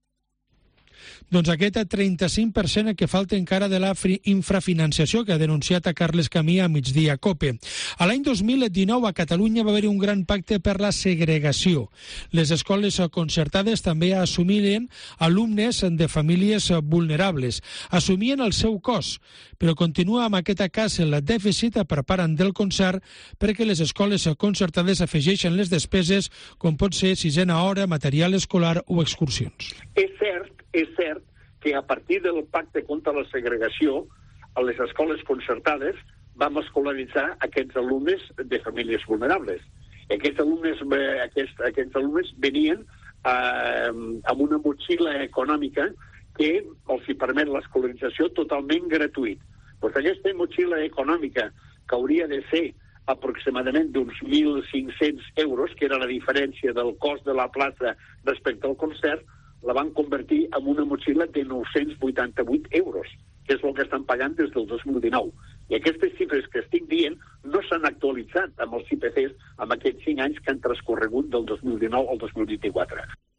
Doncs aquest trenta-cinc per cent que falta encara de la infrafinanciació que ha denunciat a Carles Camí a migdia COPE. A l'any dos mil dinou a Catalunya va haver un gran pacte per la segregació. Les escoles concertades també assumiren alumnes de famílies vulnerables. Assumien el seu cost, però continua amb aquest cas el dèficit per part del concert perquè les escoles concertades afegeixen les despeses com pot ser sisena hora, material escolar o excursions. És cert És cert que a partir del pacte contra la segregació, a les escoles concertades vam escolaritzar aquests alumnes de famílies vulnerables. I aquests alumnes, aquests, aquests alumnes venien eh, amb una motxilla econòmica que els hi permet l'escolarització totalment gratuït. Doncs aquesta motxilla econòmica, que hauria de ser aproximadament d'uns mil cinc-cents euros, que era la diferència del cost de la plaça respecte al concert, la van convertir en una motxilla de nou-cents vuitanta-vuit euros, que és el que estan pagant des del dos mil dinou. I aquestes xifres que estic dient no s'han actualitzat amb els I P Cs en aquests cinc anys que han transcorregut del dos mil dinou al dos mil vint-i-quatre.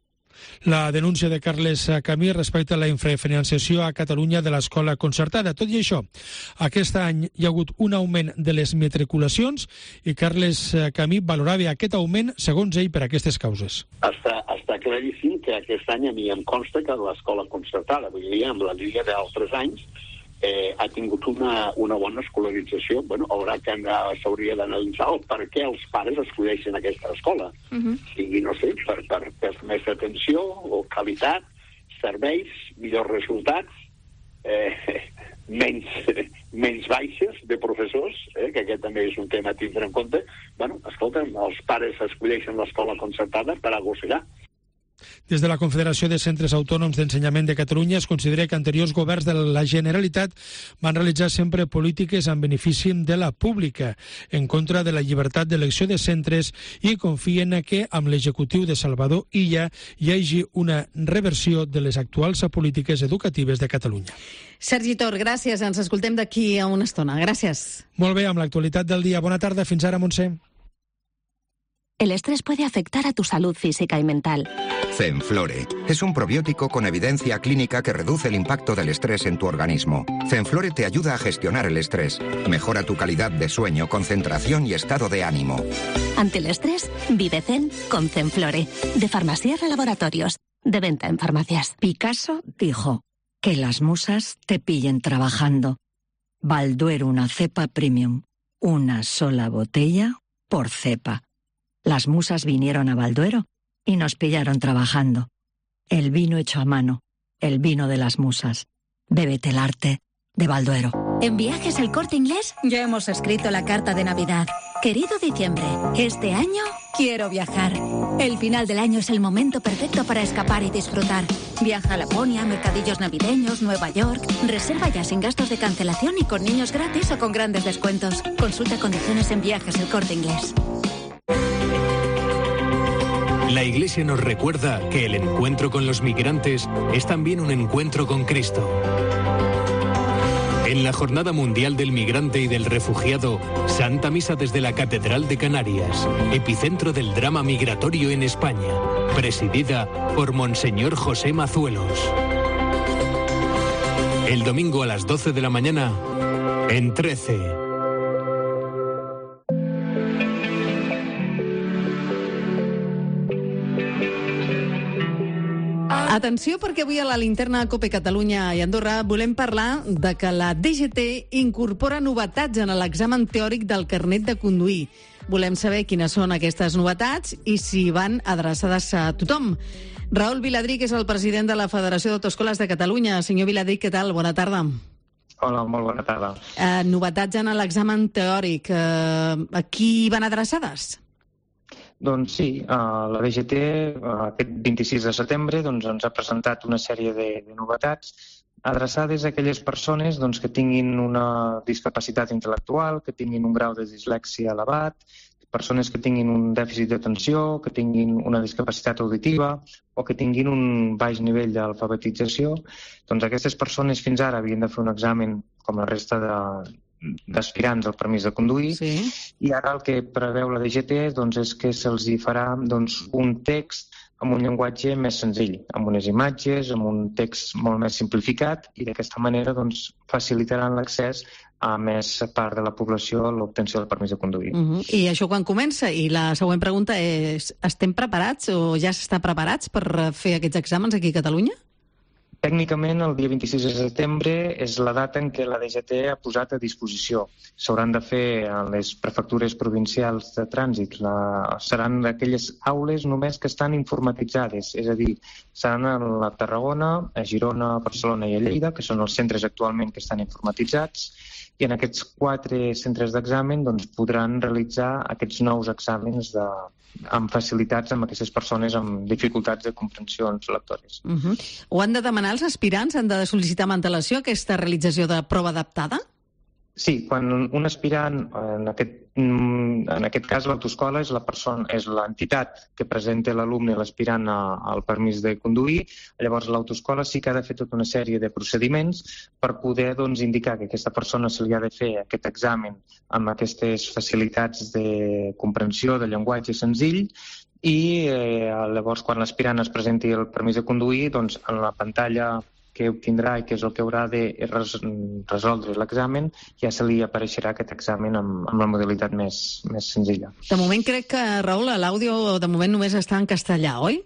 la denúncia de Carles Camí respecte a la infrafinanciació a Catalunya de l'escola concertada. Tot i això, aquest any hi ha hagut un augment de les matriculacions i Carles Camí valorava aquest augment, segons ell, per aquestes causes. Està, està claríssim que aquest any a mi em consta que l'escola concertada, vull dir, amb la línia d'altres anys, eh, ha tingut una, una bona escolarització. Bueno, haurà que s'hauria d'analitzar el per què els pares escolleixen aquesta escola. Uh-huh. Sigui, no sé, per, per, per més atenció o qualitat, serveis, millors resultats, eh, menys, menys baixes de professors, eh, que aquest també és un tema a tindre en compte. Bueno, escolta, els pares escolleixen l'escola concertada per agossegar. Des de la Confederació de Centres Autònoms d'Ensenyament de Catalunya es considera que anteriors governs de la Generalitat van realitzar sempre polítiques en benefici de la pública, en contra de la llibertat d'elecció de centres, i confien que amb l'executiu de Salvador Illa hi hagi una reversió de les actuals polítiques educatives de Catalunya. Sergi Tor, gràcies. Ens escoltem d'aquí a una estona. Gràcies. Molt bé, amb l'actualitat del dia. Bona tarda. Fins ara, Montse. El estrés puede afectar a tu salud física y mental. Zenflore es un probiótico con evidencia clínica que reduce el impacto del estrés en tu organismo. Zenflore te ayuda a gestionar el estrés, mejora tu calidad de sueño, concentración y estado de ánimo. Ante el estrés, vive Zen con Zenflore, de Farmasierra Laboratorios, de venta en farmacias. Picasso dijo, que las musas te pillen trabajando. Balduero, una cepa premium, una sola botella por cepa. Las musas vinieron a Balduero y nos pillaron trabajando. El vino hecho a mano, el vino de las musas. Bébete el arte de Balduero. En Viajes El Corte Inglés ya hemos escrito la carta de Navidad. Querido diciembre, este año quiero viajar. El final del año es el momento perfecto para escapar y disfrutar. Viaja a Laponia, mercadillos navideños, Nueva York. Reserva ya sin gastos de cancelación y con niños gratis o con grandes descuentos. Consulta condiciones en Viajes El Corte Inglés. La Iglesia nos recuerda que el encuentro con los migrantes es también un encuentro con Cristo. En la Jornada Mundial del Migrante y del Refugiado, Santa Misa desde la Catedral de Canarias, epicentro del drama migratorio en España, presidida por Monseñor José Mazuelos. El domingo a las doce de la mañana, en trece. Atenció, perquè avui a la linterna COPE Catalunya i Andorra volem parlar de que la D G T incorpora novetats en l'examen teòric del carnet de conduir. Volem saber quines són aquestes novetats i si van adreçades a tothom. Raül Viladric és el president de la Federació d'Autoescoles de Catalunya. Senyor Viladric, què tal? Bona tarda. Hola, molt bona tarda. Eh, novetats en l'examen teòric. Eh, a qui van adreçades? Doncs sí, uh, la D G T uh, aquest vint-i-sis de setembre doncs, ens ha presentat una sèrie de, de novetats adreçades a aquelles persones doncs, que tinguin una discapacitat intel·lectual, que tinguin un grau de dislèxia elevat, persones que tinguin un dèficit d'atenció, que tinguin una discapacitat auditiva o que tinguin un baix nivell d'alfabetització. Doncs aquestes persones fins ara havien de fer un examen com la resta de d'aspirants al permís de conduir, sí. I ara el que preveu la D G T doncs, és que se'ls hi farà doncs, un text amb un llenguatge més senzill, amb unes imatges, amb un text molt més simplificat, i d'aquesta manera doncs, facilitaran l'accés a més part de la població a l'obtenció del permís de conduir. Uh-huh. I això quan comença? I la següent pregunta és, estem preparats o ja s'està preparats per fer aquests exàmens aquí a Catalunya? Tècnicament, el dia vint-i-sis de setembre és la data en què la D G T ha posat a disposició. S'hauran de fer a les prefectures provincials de trànsit. La... Seran aquelles aules només que estan informatitzades, és a dir, seran a la Tarragona, a Girona, a Barcelona i a Lleida, que són els centres actualment que estan informatitzats, i en aquests quatre centres d'examen doncs, podran realitzar aquests nous exàmens de... amb facilitats amb aquestes persones amb dificultats de comprensió lectores. Uh-huh. Ho han de demanar els aspirants? Han de sol·licitar amb antelació aquesta realització de prova adaptada? Sí, quan un aspirant, en aquest, en aquest cas l'autoescola és la persona, és l'entitat que presenta l'alumne, l'aspirant al permís de conduir, llavors l'autoescola sí que ha de fer tota una sèrie de procediments per poder doncs, indicar que aquesta persona se li ha de fer aquest examen amb aquestes facilitats de comprensió de llenguatge senzill i eh, llavors quan l'aspirant es presenti el permís de conduir, doncs en la pantalla que obtindrà i que és el que haurà de res, resoldre l'examen, ja se li apareixerà aquest examen amb, amb la modalitat més, més senzilla. De moment crec que, Raül, l'àudio de moment només està en castellà, oi?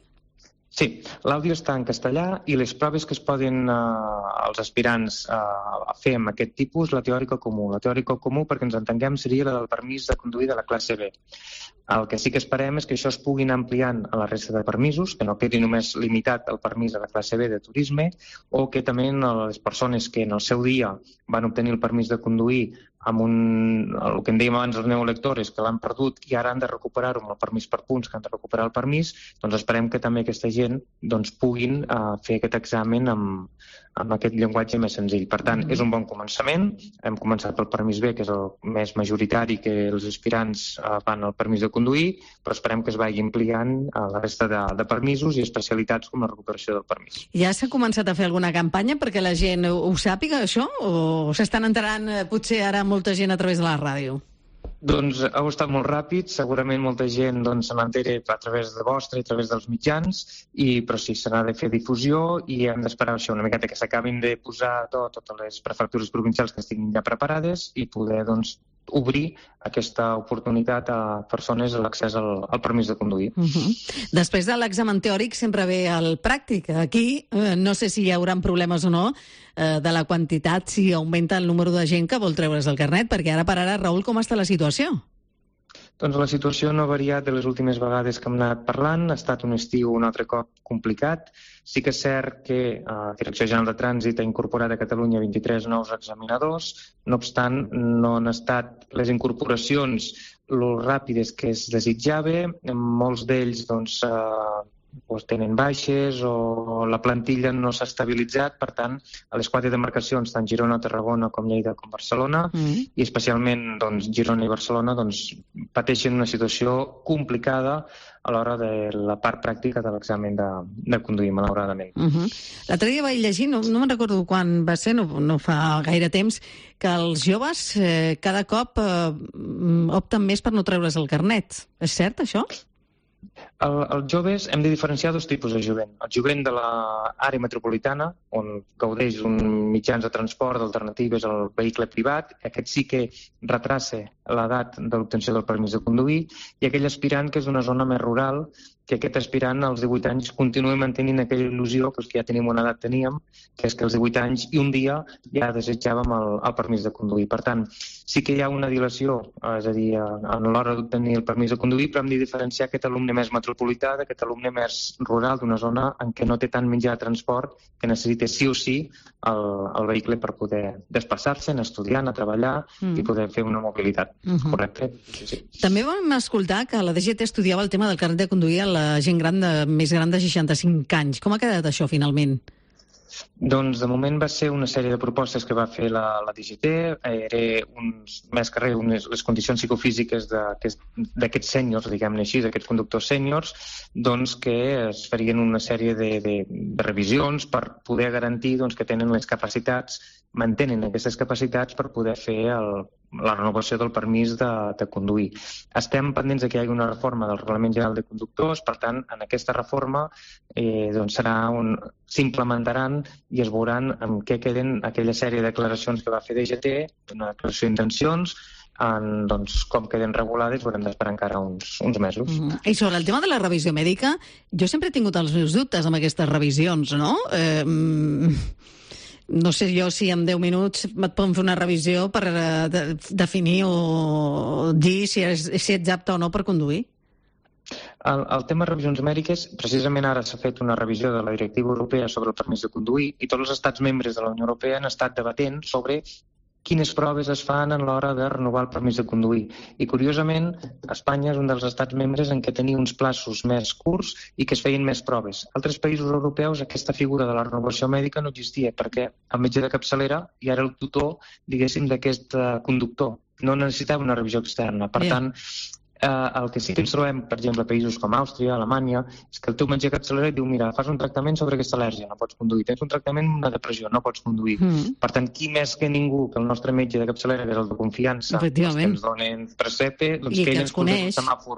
Sí, l'àudio està en castellà i les proves que es poden eh, els aspirants eh, fer amb aquest tipus, la teòrica comú. La teòrica comú, perquè ens entenguem, seria la del permís de conduir de la classe B. El que sí que esperem és que això es pugui anar ampliant a la resta de permisos, que no quedi només limitat al permís de la classe B de turisme, o que també les persones que en el seu dia van obtenir el permís de conduir amb un, el que en dèiem abans els neolectores, que l'han perdut i ara han de recuperar-ho amb el permís per punts, que han de recuperar el permís, doncs esperem que també aquesta gent doncs, puguin uh, fer aquest examen amb, amb aquest llenguatge més senzill. Per tant, mm-hmm. és un bon començament. Hem començat pel permís B, que és el més majoritari, que els aspirants uh, van al permís de conduir, però esperem que es vagi ampliant a la resta de, de permisos i especialitats com la recuperació del permís. Ja s'ha començat a fer alguna campanya perquè la gent ho, ho sàpiga, això? O s'estan enterant eh, potser ara molta gent a través de la ràdio? Doncs heu estat molt ràpid, segurament molta gent doncs, se n'entera a través de vostre, a través dels mitjans, i, però sí, se n'ha de fer difusió i hem d'esperar això una miqueta que s'acabin de posar tot, totes les prefectures provincials que estiguin ja preparades i poder doncs, obrir aquesta oportunitat a persones a l'accés al, al permís de conduir. Uh-huh. Després de l'examen teòric sempre ve el pràctic. Aquí eh, no sé si hi haurà problemes o no eh, de la quantitat, si augmenta el número de gent que vol treure's el carnet, perquè ara per ara, Raül, com està la situació? Doncs la situació no ha variat de les últimes vegades que hem anat parlant. Ha estat un estiu un altre cop complicat. Sí que és cert que la Direcció General de Trànsit ha incorporat a Catalunya vint-i-tres nous examinadors. No obstant, no han estat les incorporacions lo ràpides que es desitjava. Molts d'ells doncs, eh, doncs tenen baixes o la plantilla no s'ha estabilitzat, per tant, a les quatre demarcacions, tant Girona, Tarragona com Lleida com Barcelona, mm. i especialment doncs, Girona i Barcelona doncs, pateixen una situació complicada a l'hora de la part pràctica de l'examen de, de conduir, malauradament. Uh -huh. L'altre dia vaig llegir, no, no me'n recordo quan va ser, no, no fa gaire temps, que els joves eh, cada cop eh, opten més per no treure's el carnet. És cert, això? El, els joves hem de diferenciar dos tipus de jovent. El jovent de l'àrea metropolitana, on gaudeix un mitjans de transport d'alternatives al vehicle privat, aquest sí que retrassa l'edat de l'obtenció del permís de conduir, i aquell aspirant que és d'una zona més rural, que aquest aspirant als divuit anys continua mantenint aquella il·lusió que els que ja tenim una edat teníem, que és que als divuit anys i un dia ja desitjàvem el, el permís de conduir. Per tant, sí que hi ha una dilació, és a dir, a l'hora d'obtenir el permís de conduir, però hem de diferenciar aquest alumne més metropolità d'aquest alumne més rural, d'una zona en què no té tant mitjà de transport, que necessita sí o sí el, el vehicle per poder desplaçar-se, anar estudiant, a treballar mm. i poder fer una mobilitat uh-huh. correcta. Sí, sí. També vam escoltar que la D G T estudiava el tema del carnet de conduir a la gent gran de, més gran de seixanta-cinc anys. Com ha quedat això, finalment? Doncs, de moment, va ser una sèrie de propostes que va fer la, la D G T. Era uns, més que res, unes, les condicions psicofísiques d'aquests sèniors, diguem-ne així, d'aquests conductors sèniors, doncs que es farien una sèrie de, de, de revisions per poder garantir doncs, que tenen les capacitats, mantenen aquestes capacitats per poder fer el, la renovació del permís de, de conduir. Estem pendents de que hi hagi una reforma del Reglament General de Conductors, per tant, en aquesta reforma eh, doncs serà on s'implementaran i es veuran en què queden aquella sèrie de declaracions que va fer D G T, una declaració d'intencions, en, doncs, com queden regulades, haurem d'esperar encara uns, uns mesos. Mm. I sobre el tema de la revisió mèdica, jo sempre he tingut els meus dubtes amb aquestes revisions, no? Eh, no sé jo si en deu minuts et poden fer una revisió per uh, de, definir o dir si, és, si ets apte o no per conduir. El, el tema de revisions mèdiques, precisament ara s'ha fet una revisió de la directiva europea sobre el permís de conduir i tots els estats membres de la Unió Europea han estat debatent sobre quines proves es fan a l'hora de renovar el permís de conduir. I, curiosament, Espanya és un dels estats membres en què tenia uns plaços més curts i que es feien més proves. A altres països europeus aquesta figura de la renovació mèdica no existia perquè el metge de capçalera ja era el tutor, diguéssim, d'aquest conductor. No necessitava una revisió externa. Per tant, Eh, el que sí que ens trobem, per exemple, a països com Àustria, Alemanya, és que el teu metge capçalera et diu, mira, fas un tractament sobre aquesta al·lèrgia, no pots conduir. Tens un tractament una depressió, no pots conduir. Mm. Per tant, qui més que ningú, que el nostre metge de capçalera, que és el de confiança, que ens donen precepte, doncs I que ell ens coneix. Un semàfor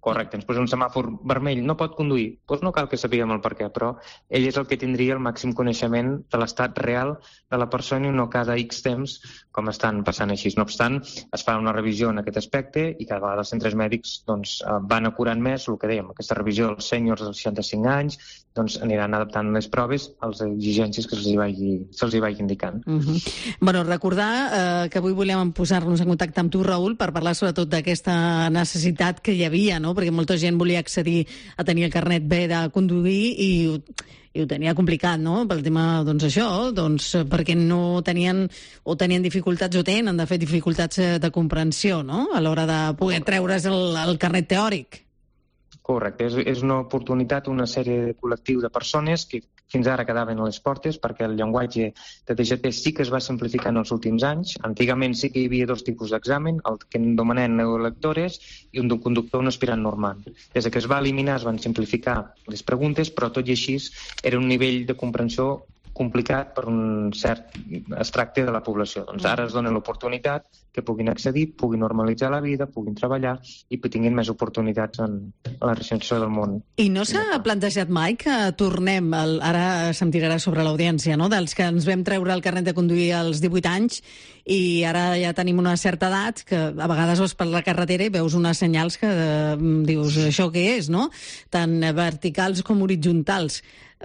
Correcte, ens posa un semàfor vermell, no pot conduir. Doncs no cal que sapiguem el per què, però ell és el que tindria el màxim coneixement de l'estat real de la persona i no cada X temps com estan passant així. No obstant, es fa una revisió en aquest aspecte i cada vegada els centres mèdics doncs, van acurant més, el que dèiem, aquesta revisió dels sèniors dels seixanta-cinc anys, doncs aniran adaptant les proves a les exigències que se'ls hi vagi, se'ls hi vagi indicant. Uh -huh. Bueno, recordar eh, que avui volíem posar-nos en contacte amb tu, Raül, per parlar sobretot d'aquesta necessitat que hi havia, no? Perquè molta gent volia accedir a tenir el carnet B de conduir i ho, i ho tenia complicat, no?, pel tema, doncs això, doncs perquè no tenien o tenien dificultats o tenen, de fet, dificultats de comprensió, no?, a l'hora de poder treure's el, el carnet teòric. Correcte, és, és una oportunitat, una sèrie de col·lectiu de persones que fins ara quedaven a les portes perquè el llenguatge de T G T sí que es va simplificar en els últims anys. Antigament sí que hi havia dos tipus d'examen, el que anomenem neurolectores i un conductor, un aspirant normal. Des que es va eliminar es van simplificar les preguntes, però tot i així era un nivell de comprensió complicat per un cert extracte de la població. Doncs ara es dona l'oportunitat que puguin accedir, puguin normalitzar la vida, puguin treballar i que tinguin més oportunitats en la recensió del món. I no s'ha plantejat mai que tornem, el, ara se'm tirarà sobre l'audiència, no?, dels que ens vam treure el carnet de conduir als divuit anys i ara ja tenim una certa edat que a vegades vas per la carretera i veus unes senyals que eh, dius, això què és, no?, tant verticals com horitzontals.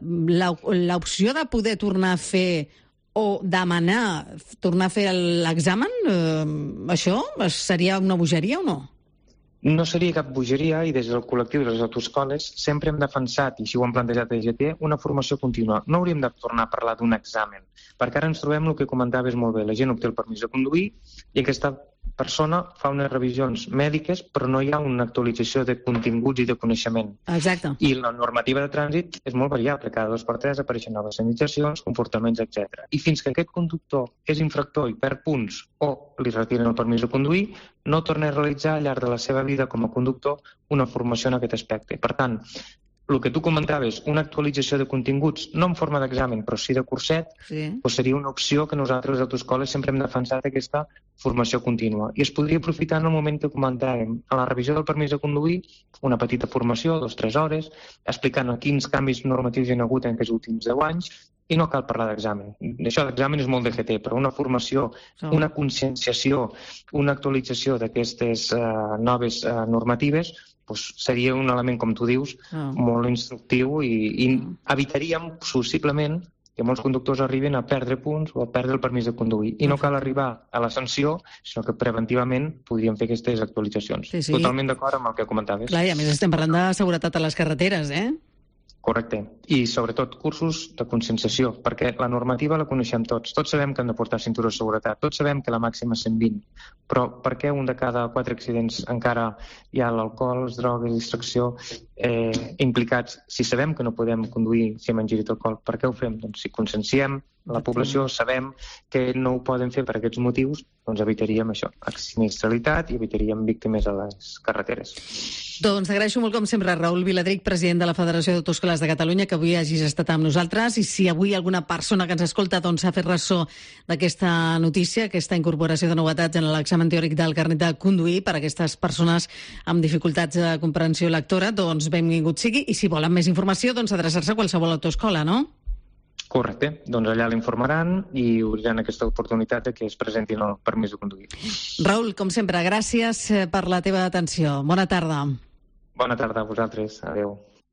L'opció de poder tornar a fer o demanar tornar a fer l'examen, eh, això seria una bogeria o no? No seria cap bogeria i des del col·lectiu de les autoescoles sempre hem defensat, i així ho hem plantejat a T G T, una formació contínua. No hauríem de tornar a parlar d'un examen, perquè ara ens trobem el que comentaves molt bé, la gent obté el permís de conduir i aquesta persona fa unes revisions mèdiques però no hi ha una actualització de continguts i de coneixement. Exacte. I la normativa de trànsit és molt variable, cada dos per tres apareixen noves sanitzacions, comportaments, etcètera. I fins que aquest conductor és infractor i perd punts o li retiren el permís de conduir, no torna a realitzar al llarg de la seva vida com a conductor una formació en aquest aspecte. Per tant, el que tu comentaves, una actualització de continguts, no en forma d'examen, però sí de curset, sí, doncs seria una opció que nosaltres, les autoescoles, sempre hem defensat aquesta formació contínua. I es podria aprofitar en el moment que comentàvem, a la revisió del permís de conduir, una petita formació, dos o tres hores, explicant quins canvis normatius hi ha hagut en aquests últims deu anys, i no cal parlar d'examen. Això d'examen és molt D G T, però una formació, una conscienciació, una actualització d'aquestes uh, noves uh, normatives doncs seria un element, com tu dius, oh. molt instructiu i, i evitaríem possiblement que molts conductors arriben a perdre punts o a perdre el permís de conduir. I no cal arribar a la sanció, sinó que preventivament podríem fer aquestes actualitzacions. Sí, sí. Totalment d'acord amb el que comentaves. Clar, i a més estem parlant de seguretat a les carreteres, eh? Correcte. I sobretot cursos de conscienciació, perquè la normativa la coneixem tots. Tots sabem que han de portar cinturó de seguretat, tots sabem que la màxima és cent vint, però per què un de cada quatre accidents encara hi ha l'alcohol, les drogues, distracció eh, implicats? Si sabem que no podem conduir si hem ingerit alcohol, per què ho fem? Doncs si conscienciem la població, sabem que no ho poden fer per aquests motius, doncs evitaríem això, sinistralitat i evitaríem víctimes a les carreteres. Doncs t'agraeixo molt, com sempre, Raül Viladric, president de la Federació d'Autoescoles de Catalunya, que avui hagis estat amb nosaltres, i si avui alguna persona que ens escolta doncs, ha fet ressò d'aquesta notícia, aquesta incorporació de novetats en l'examen teòric del carnet de conduir per a aquestes persones amb dificultats de comprensió lectora, doncs benvingut sigui, i si volen més informació, doncs adreçar-se a qualsevol autoescola, no? Correcte, doncs allà l'informaran i obriran aquesta oportunitat de que es presentin el permís de conduir. Raül, com sempre, gràcies per la teva atenció. Bona tarda. Bona tarda a vosaltres. Adéu.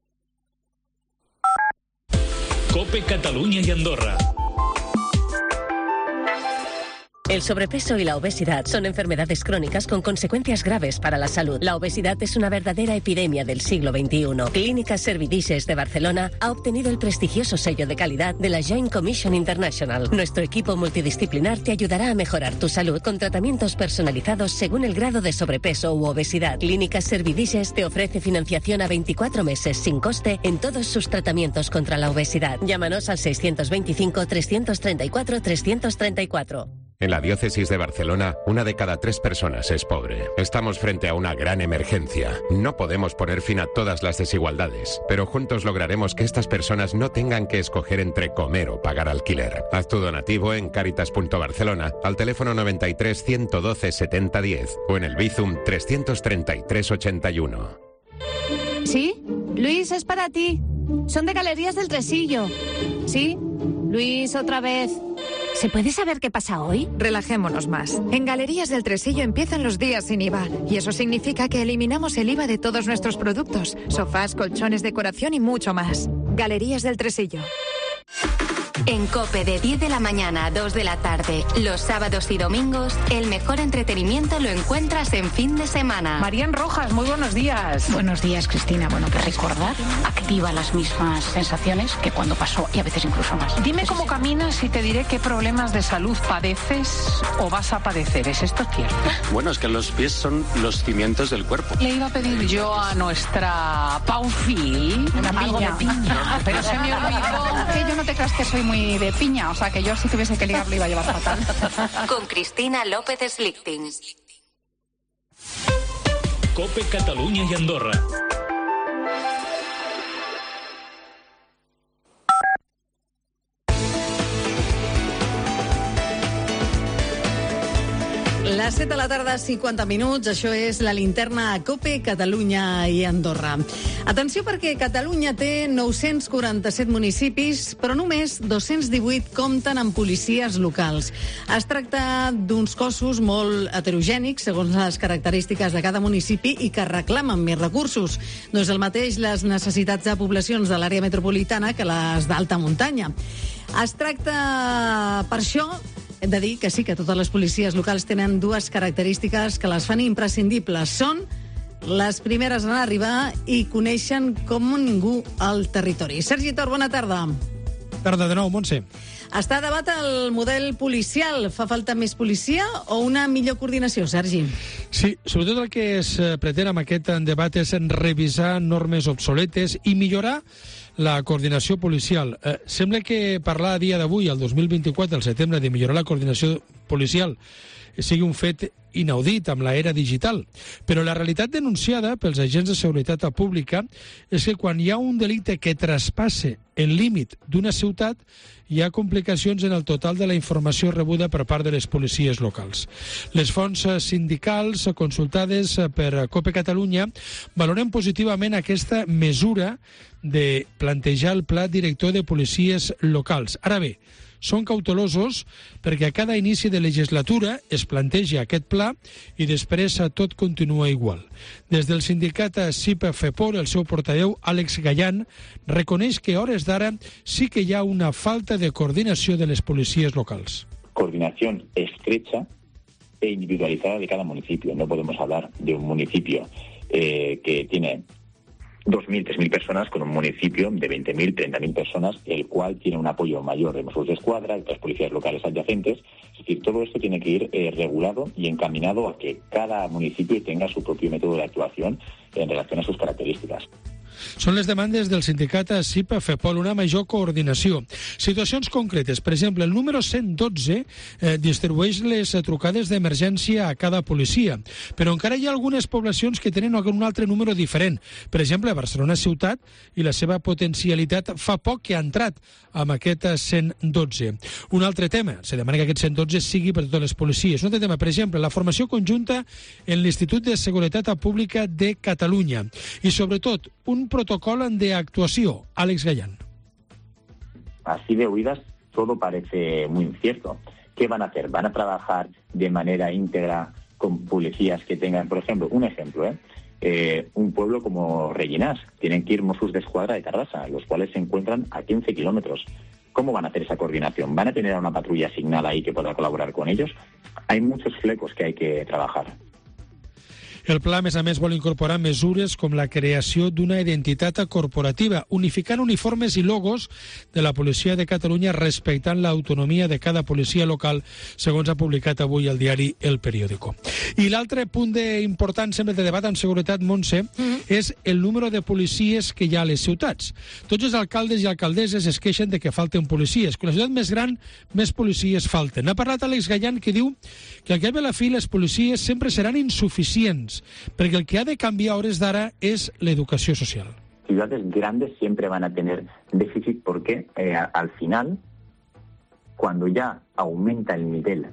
COPE Catalunya y Andorra. El sobrepeso y la obesidad son enfermedades crónicas con consecuencias graves para la salud. La obesidad es una verdadera epidemia del siglo veintiuno. Clínicas Servidices de Barcelona ha obtenido el prestigioso sello de calidad de la Joint Commission International. Nuestro equipo multidisciplinar te ayudará a mejorar tu salud con tratamientos personalizados según el grado de sobrepeso u obesidad. Clínicas Servidices te ofrece financiación a veinticuatro meses sin coste en todos sus tratamientos contra la obesidad. Llámanos al seiscientos veinticinco, trescientos treinta y cuatro, trescientos treinta y cuatro. En la diócesis de Barcelona, una de cada tres personas es pobre. Estamos frente a una gran emergencia. No podemos poner fin a todas las desigualdades, pero juntos lograremos que estas personas no tengan que escoger entre comer o pagar alquiler. Haz tu donativo en caritas punto barcelona al teléfono noventa y tres, ciento doce, setenta diez o en el Bizum trescientos treinta y tres, ochenta y uno. ¿Sí? Luis, es para ti. Son de Galerías del Tresillo. ¿Sí? Luis, otra vez. ¿Se puede saber qué pasa hoy? Relajémonos más. En Galerías del Tresillo empiezan los días sin I V A. Y eso significa que eliminamos el I V A de todos nuestros productos. Sofás, colchones, decoración y mucho más. Galerías del Tresillo. En COPE de diez de la mañana a dos de la tarde, los sábados y domingos, el mejor entretenimiento lo encuentras en fin de semana. Marían Rojas, muy buenos días. Buenos días, Cristina. Bueno, que recordar activa las mismas sensaciones que cuando pasó y a veces incluso más. Dime Eso cómo sí. caminas y te diré qué problemas de salud padeces o vas a padecer. ¿Es esto cierto? Bueno, es que los pies son los cimientos del cuerpo. Le iba a pedir yo a nuestra Paufi una algo piña. de piña, pero se me olvidó. Que yo no te creas que soy muy de piña, o sea que yo si tuviese que ligar lo iba a llevar fatal. Con Cristina López Slichting. COPE Catalunya i Andorra. Les set de la tarda, cinquanta minuts, això és la linterna a COPE, Catalunya i Andorra. Atenció perquè Catalunya té nou-cents quaranta-set municipis, però només dos-cents divuit compten amb policies locals. Es tracta d'uns cossos molt heterogènics, segons les característiques de cada municipi, i que reclamen més recursos. No és el mateix les necessitats de poblacions de l'àrea metropolitana que les d'alta muntanya. Es tracta, per això, hem de dir que sí, que totes les policies locals tenen dues característiques que les fan imprescindibles. Són les primeres en arribar i coneixen com ningú el territori. Sergi Tor, bona tarda. Tarda de nou, Montse. Està a debat el model policial. Fa falta més policia o una millor coordinació, Sergi? Sí, sobretot el que es pretén amb aquest debat és revisar normes obsoletes i millorar la coordinació policial. Eh, sembla que parlar a dia d'avui, el dos mil vint-i-quatre, al setembre, de millorar la coordinació policial sigui un fet inaudit amb l'era digital. Però la realitat denunciada pels agents de seguretat pública és que quan hi ha un delicte que traspasse el límit d'una ciutat, hi ha complicacions en el total de la informació rebuda per part de les policies locals. Les fonts sindicals consultades per COPE Catalunya valoren positivament aquesta mesura de plantejar el pla director de policies locals. Ara bé, són cautelosos perquè a cada inici de legislatura es planteja aquest pla i després tot continua igual. Des del sindicat C I P FEPOR, el seu portaveu, Àlex Gallan, reconeix que a hores d'ara sí que hi ha una falta de coordinació de les policies locals. Coordinación estrecha e individualizada de cada municipio. No podemos hablar de un municipio eh, que tiene dos mil, tres mil personas con un municipio de veinte mil, treinta mil personas, el cual tiene un apoyo mayor de Mossos d'Esquadra, de otras policías locales adyacentes. Es decir, todo esto tiene que ir eh, regulado y encaminado a que cada municipio tenga su propio método de actuación en relación a sus características. Són les demandes del sindicat C I P FEPOL, una major coordinació. Situacions concretes. Per exemple, el número cent dotze eh, distribueix les trucades d'emergència a cada policia, però encara hi ha algunes poblacions que tenen un altre número diferent. Per exemple, Barcelona ciutat i la seva potencialitat fa poc que ha entrat amb aquest cent dotze. Un altre tema, se demana que aquest cent dotze sigui per totes les policies. Un altre tema, per exemple, la formació conjunta en l'Institut de Seguretat Pública de Catalunya i, sobretot, un protocol de actuació. Àlex Gallan. Así de oídas, todo parece muy incierto. ¿Qué van a hacer? ¿Van a trabajar de manera íntegra con policías que tengan, por ejemplo, un ejemplo, ¿eh? Eh, un pueblo como Rellinás? Tienen que ir Mossos d'Esquadra de Tarrasa, los cuales se encuentran a quince kilómetros. ¿Cómo van a hacer esa coordinación? ¿Van a tener a una patrulla asignada ahí que pueda colaborar con ellos? Hay muchos flecos que hay que trabajar. El pla, a més a més, vol incorporar mesures com la creació d'una identitat corporativa, unificant uniformes i logos de la policia de Catalunya respectant l'autonomia de cada policia local, segons ha publicat avui el diari El Periódico. I l'altre punt important, sempre de debat en seguretat, Montse, mm-hmm. és el número de policies que hi ha a les ciutats. Tots els alcaldes i alcaldesses es queixen de que falten policies. Que la ciutat més gran, més policies falten. Ha parlat Àlex Gallan, que diu que al cap i a la fi les policies sempre seran insuficients, porque el que ha de cambiar ahora es d'ara es la educación social. Ciudades grandes siempre van a tener déficit porque eh, al final, cuando ya aumenta el nivel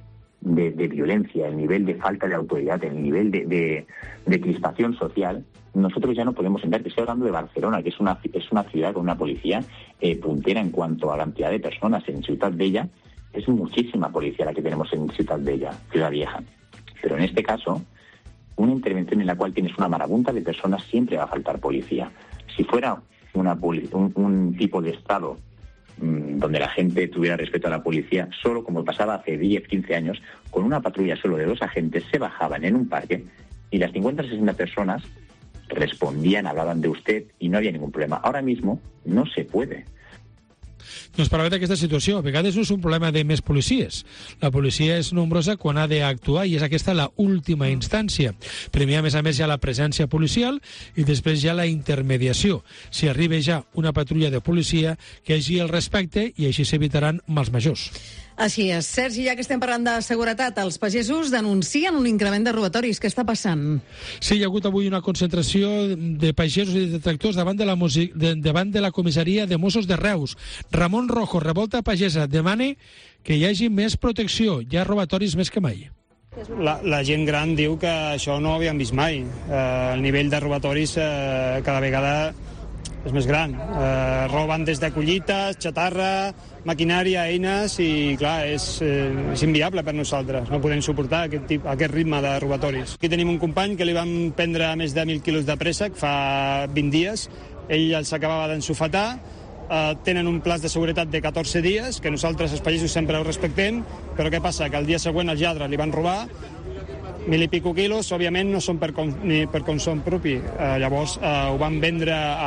de, de violencia, el nivel de falta de autoridad, el nivel de, de, de crispación social, nosotros ya no podemos entrar. Estoy hablando de Barcelona, que es una, es una ciudad con una policía eh, puntera en cuanto a la cantidad de personas. En Ciutat Vella es muchísima policía la que tenemos en Ciutat Vella, Ciudad Vieja. Pero en este caso, una intervención en la cual tienes una marabunta de personas, siempre va a faltar policía. Si fuera una poli- un, un tipo de estado mmm, donde la gente tuviera respeto a la policía, solo como pasaba hace diez, quince años, con una patrulla solo de dos agentes se bajaban en un parque y las cincuenta o sesenta personas respondían, hablaban de usted y no había ningún problema. Ahora mismo no se puede. Doncs parlem d'aquesta situació. A vegades no és un problema de més policies. La policia és nombrosa quan ha d'actuar i és aquesta la última instància. Primer, a més a més, hi ha la presència policial i després hi ha la intermediació. Si arriba ja una patrulla de policia, que hi hagi el respecte i així s'evitaran mals majors. Així és. Sergi, ja que estem parlant de seguretat, els pagesos denuncien un increment de robatoris. Què està passant? Sí, hi ha hagut avui una concentració de pagesos i de detractors davant de la, de, davant de la comissaria de Mossos de Reus. Ramon Rojo, Revolta Pagesa, demana que hi hagi més protecció. Hi ha robatoris més que mai. La, la gent gran diu que això no ho havíem vist mai. Eh, el nivell de robatoris eh, cada vegada és més gran. Eh, roben des de collites, xatarra, maquinària, eines, i clar, és, eh, és inviable per nosaltres. No podem suportar aquest, tip, aquest ritme de robatoris. Aquí tenim un company que li van prendre més de mil quilos de préssec fa vint dies. Ell els acabava d'ensofetar. Eh, tenen un pla de seguretat de catorze dies, que nosaltres els pagesos sempre ho respectem, però què passa? Que el dia següent els lladres li van robar mil i pico quilos, òbviament no són per, com, ni per consum propi. Eh, llavors eh, ho van vendre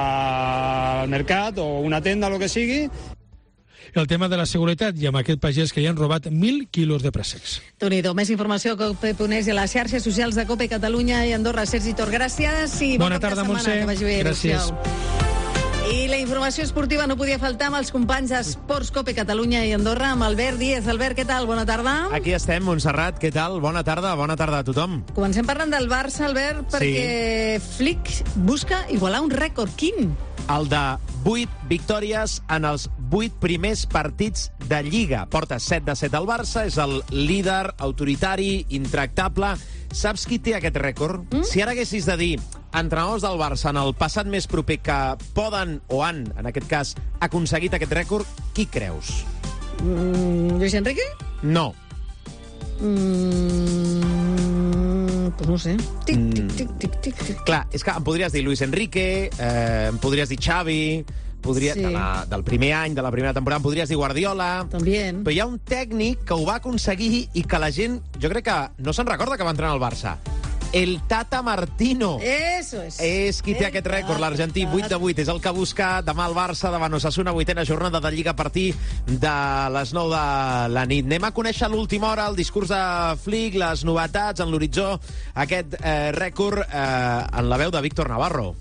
al mercat o una tenda, o el que sigui. El tema de la seguretat, i amb aquest pagès que li han robat mil quilos de préssecs. Déu-n'hi-do. Més informació a cope punt es i a les xarxes socials de COPE Catalunya i Andorra. Sergi Tor, gràcies i bona bon cap tarda, de setmana. Montse. Que vagi bé. Gràcies. Adéu-siau. I la informació esportiva no podia faltar amb els companys d'Esports COPE Catalunya i Andorra, amb Albert Díez. Albert, què tal? Bona tarda. Aquí estem, Montserrat, què tal? Bona tarda, bona tarda a tothom. Comencem parlant del Barça, Albert, perquè sí. Flick busca igualar un rècord. Quin? El de vuit victòries en els vuit primers partits de Lliga. Porta set de set al Barça, és el líder autoritari, intractable. Saps qui té aquest rècord? Mm? Si ara haguessis de dir entrenadors del Barça en el passat més proper que poden o han, en aquest cas, aconseguit aquest rècord, qui creus? Mm, Luis Enrique? No. Mm, pues no sé. Tic, tic, tic, tic, tic, tic. Clar, és que em podries dir Luis Enrique, eh, em podries dir Xavi, podria, sí. de la, del primer any, de la primera temporada, em podries dir Guardiola. También. Però hi ha un tècnic que ho va aconseguir i que la gent, jo crec que no se'n recorda que va entrenar al Barça. El Tata Martino. Eso es. És qui té el aquest rècord, l'argentí, vuit de vuit. És el que busca demà el Barça davant Osasuna, vuitena jornada de Lliga a partir de les nou de la nit. Anem a conèixer a l'última hora el discurs de Flick, les novetats en l'horitzó, aquest eh, rècord eh, en la veu de Víctor Navarro.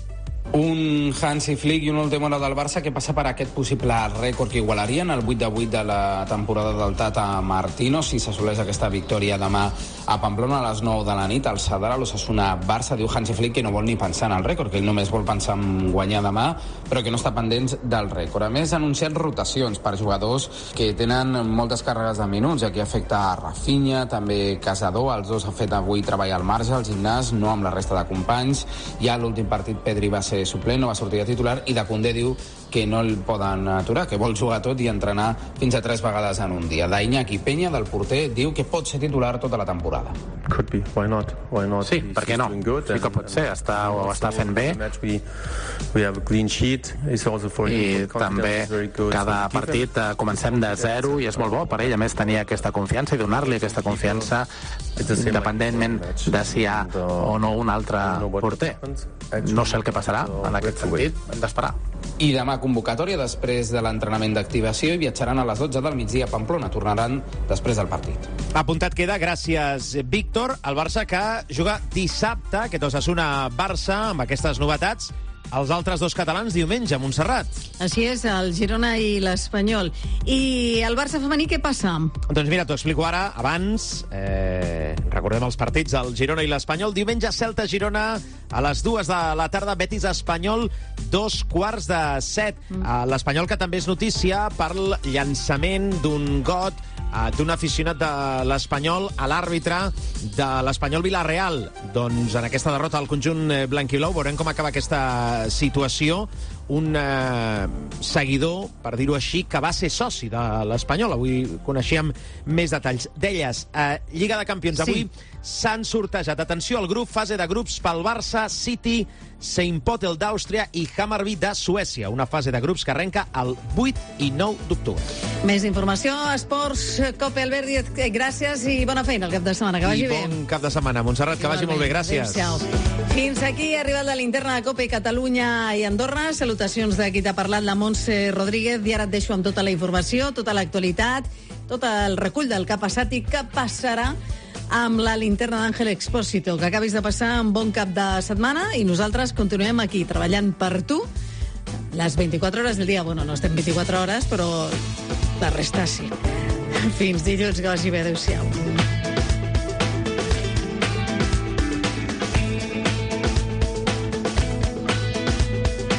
Un Hansi Flick i una última hora del Barça que passa per aquest possible rècord que igualarien el vuit de vuit de la temporada del Tata Martino si s'assoleix aquesta victòria demà a Pamplona a les nou de la nit. El Sadar, l'Osasuna Barça, diu Hansi Flick que no vol ni pensar en el rècord, que ell només vol pensar en guanyar demà, però que no està pendents del rècord. A més, ha anunciat rotacions per jugadors que tenen moltes càrregues de minuts, i aquí afecta a Rafinha, també Casador, els dos ha fet avui treball al marge, al gimnàs, no amb la resta de companys. Ja a l'últim partit Pedri va ser suplent, no va sortir de titular, i de Koundé diu que no el poden aturar, que vol jugar tot i entrenar fins a tres vegades en un dia. D'Iñaki Peña, del porter, diu que pot ser titular tota la temporada. Could be. Why not? Why not? Sí, per què no? Sí que pot ser, està, ho està fent bé. We have a clean sheet. It's also for I també cada partit comencem de zero i és molt bo per ell, a més, tenir aquesta confiança i donar-li aquesta confiança independentment de si hi ha o no un altre porter. No sé el que passarà en aquest sentit, hem d'esperar. I demà convocatòria després de l'entrenament d'activació i viatjaran a les dotze del migdia a Pamplona. Tornaran després del partit. Apuntat queda, gràcies, Víctor. El Barça que juga dissabte, aquest Osasuna-Barça, amb aquestes novetats. Els altres dos catalans diumenge, a Montserrat. Així és, el Girona i l'Espanyol. I el Barça femení, què passa? Doncs mira, t'ho explico ara. Abans, eh, recordem els partits del Girona i l'Espanyol. Diumenge, Celta-Girona, a les dues de la tarda, Betis-Espanyol, dos quarts de set. Mm. L'Espanyol, que també és notícia per el llançament d'un got d'un aficionat de l'Espanyol a l'àrbitre de l'Espanyol Villarreal. Doncs en aquesta derrota al conjunt blanquiblau veurem com acaba aquesta situació. Un eh, seguidor, per dir-ho així, que va ser soci de l'Espanyol. Avui coneixíem més detalls. Deies, eh, Lliga de Campions, sí. Avui s'han sortejat. Atenció al grup, fase de grups pel Barça, City, Saint Potel d'Àustria i Hammarby de Suècia. Una fase de grups que arrenca el vuit i nou d'octubre. Més informació, esports, Cope Albert Díaz, gràcies i bona feina el cap de setmana. Que vagi bé. I bon cap de setmana. Montserrat, que vagi molt bé. Gràcies. Fins aquí ha arribat la linterna de Cope Catalunya i Andorra. Salutacions de qui t'ha parlat, la Montse Rodríguez. I ara et deixo amb tota la informació, tota l'actualitat, tot el recull del que ha passat i què passarà amb la linterna d'Àngel Expósito. Que acabis de passar un bon cap de setmana i nosaltres continuem aquí treballant per tu les vint-i-quatre hores del dia. Bueno, no estem vint-i-quatre hores, però la resta sí. Fins dilluns, que vagi bé. Adéu-siau.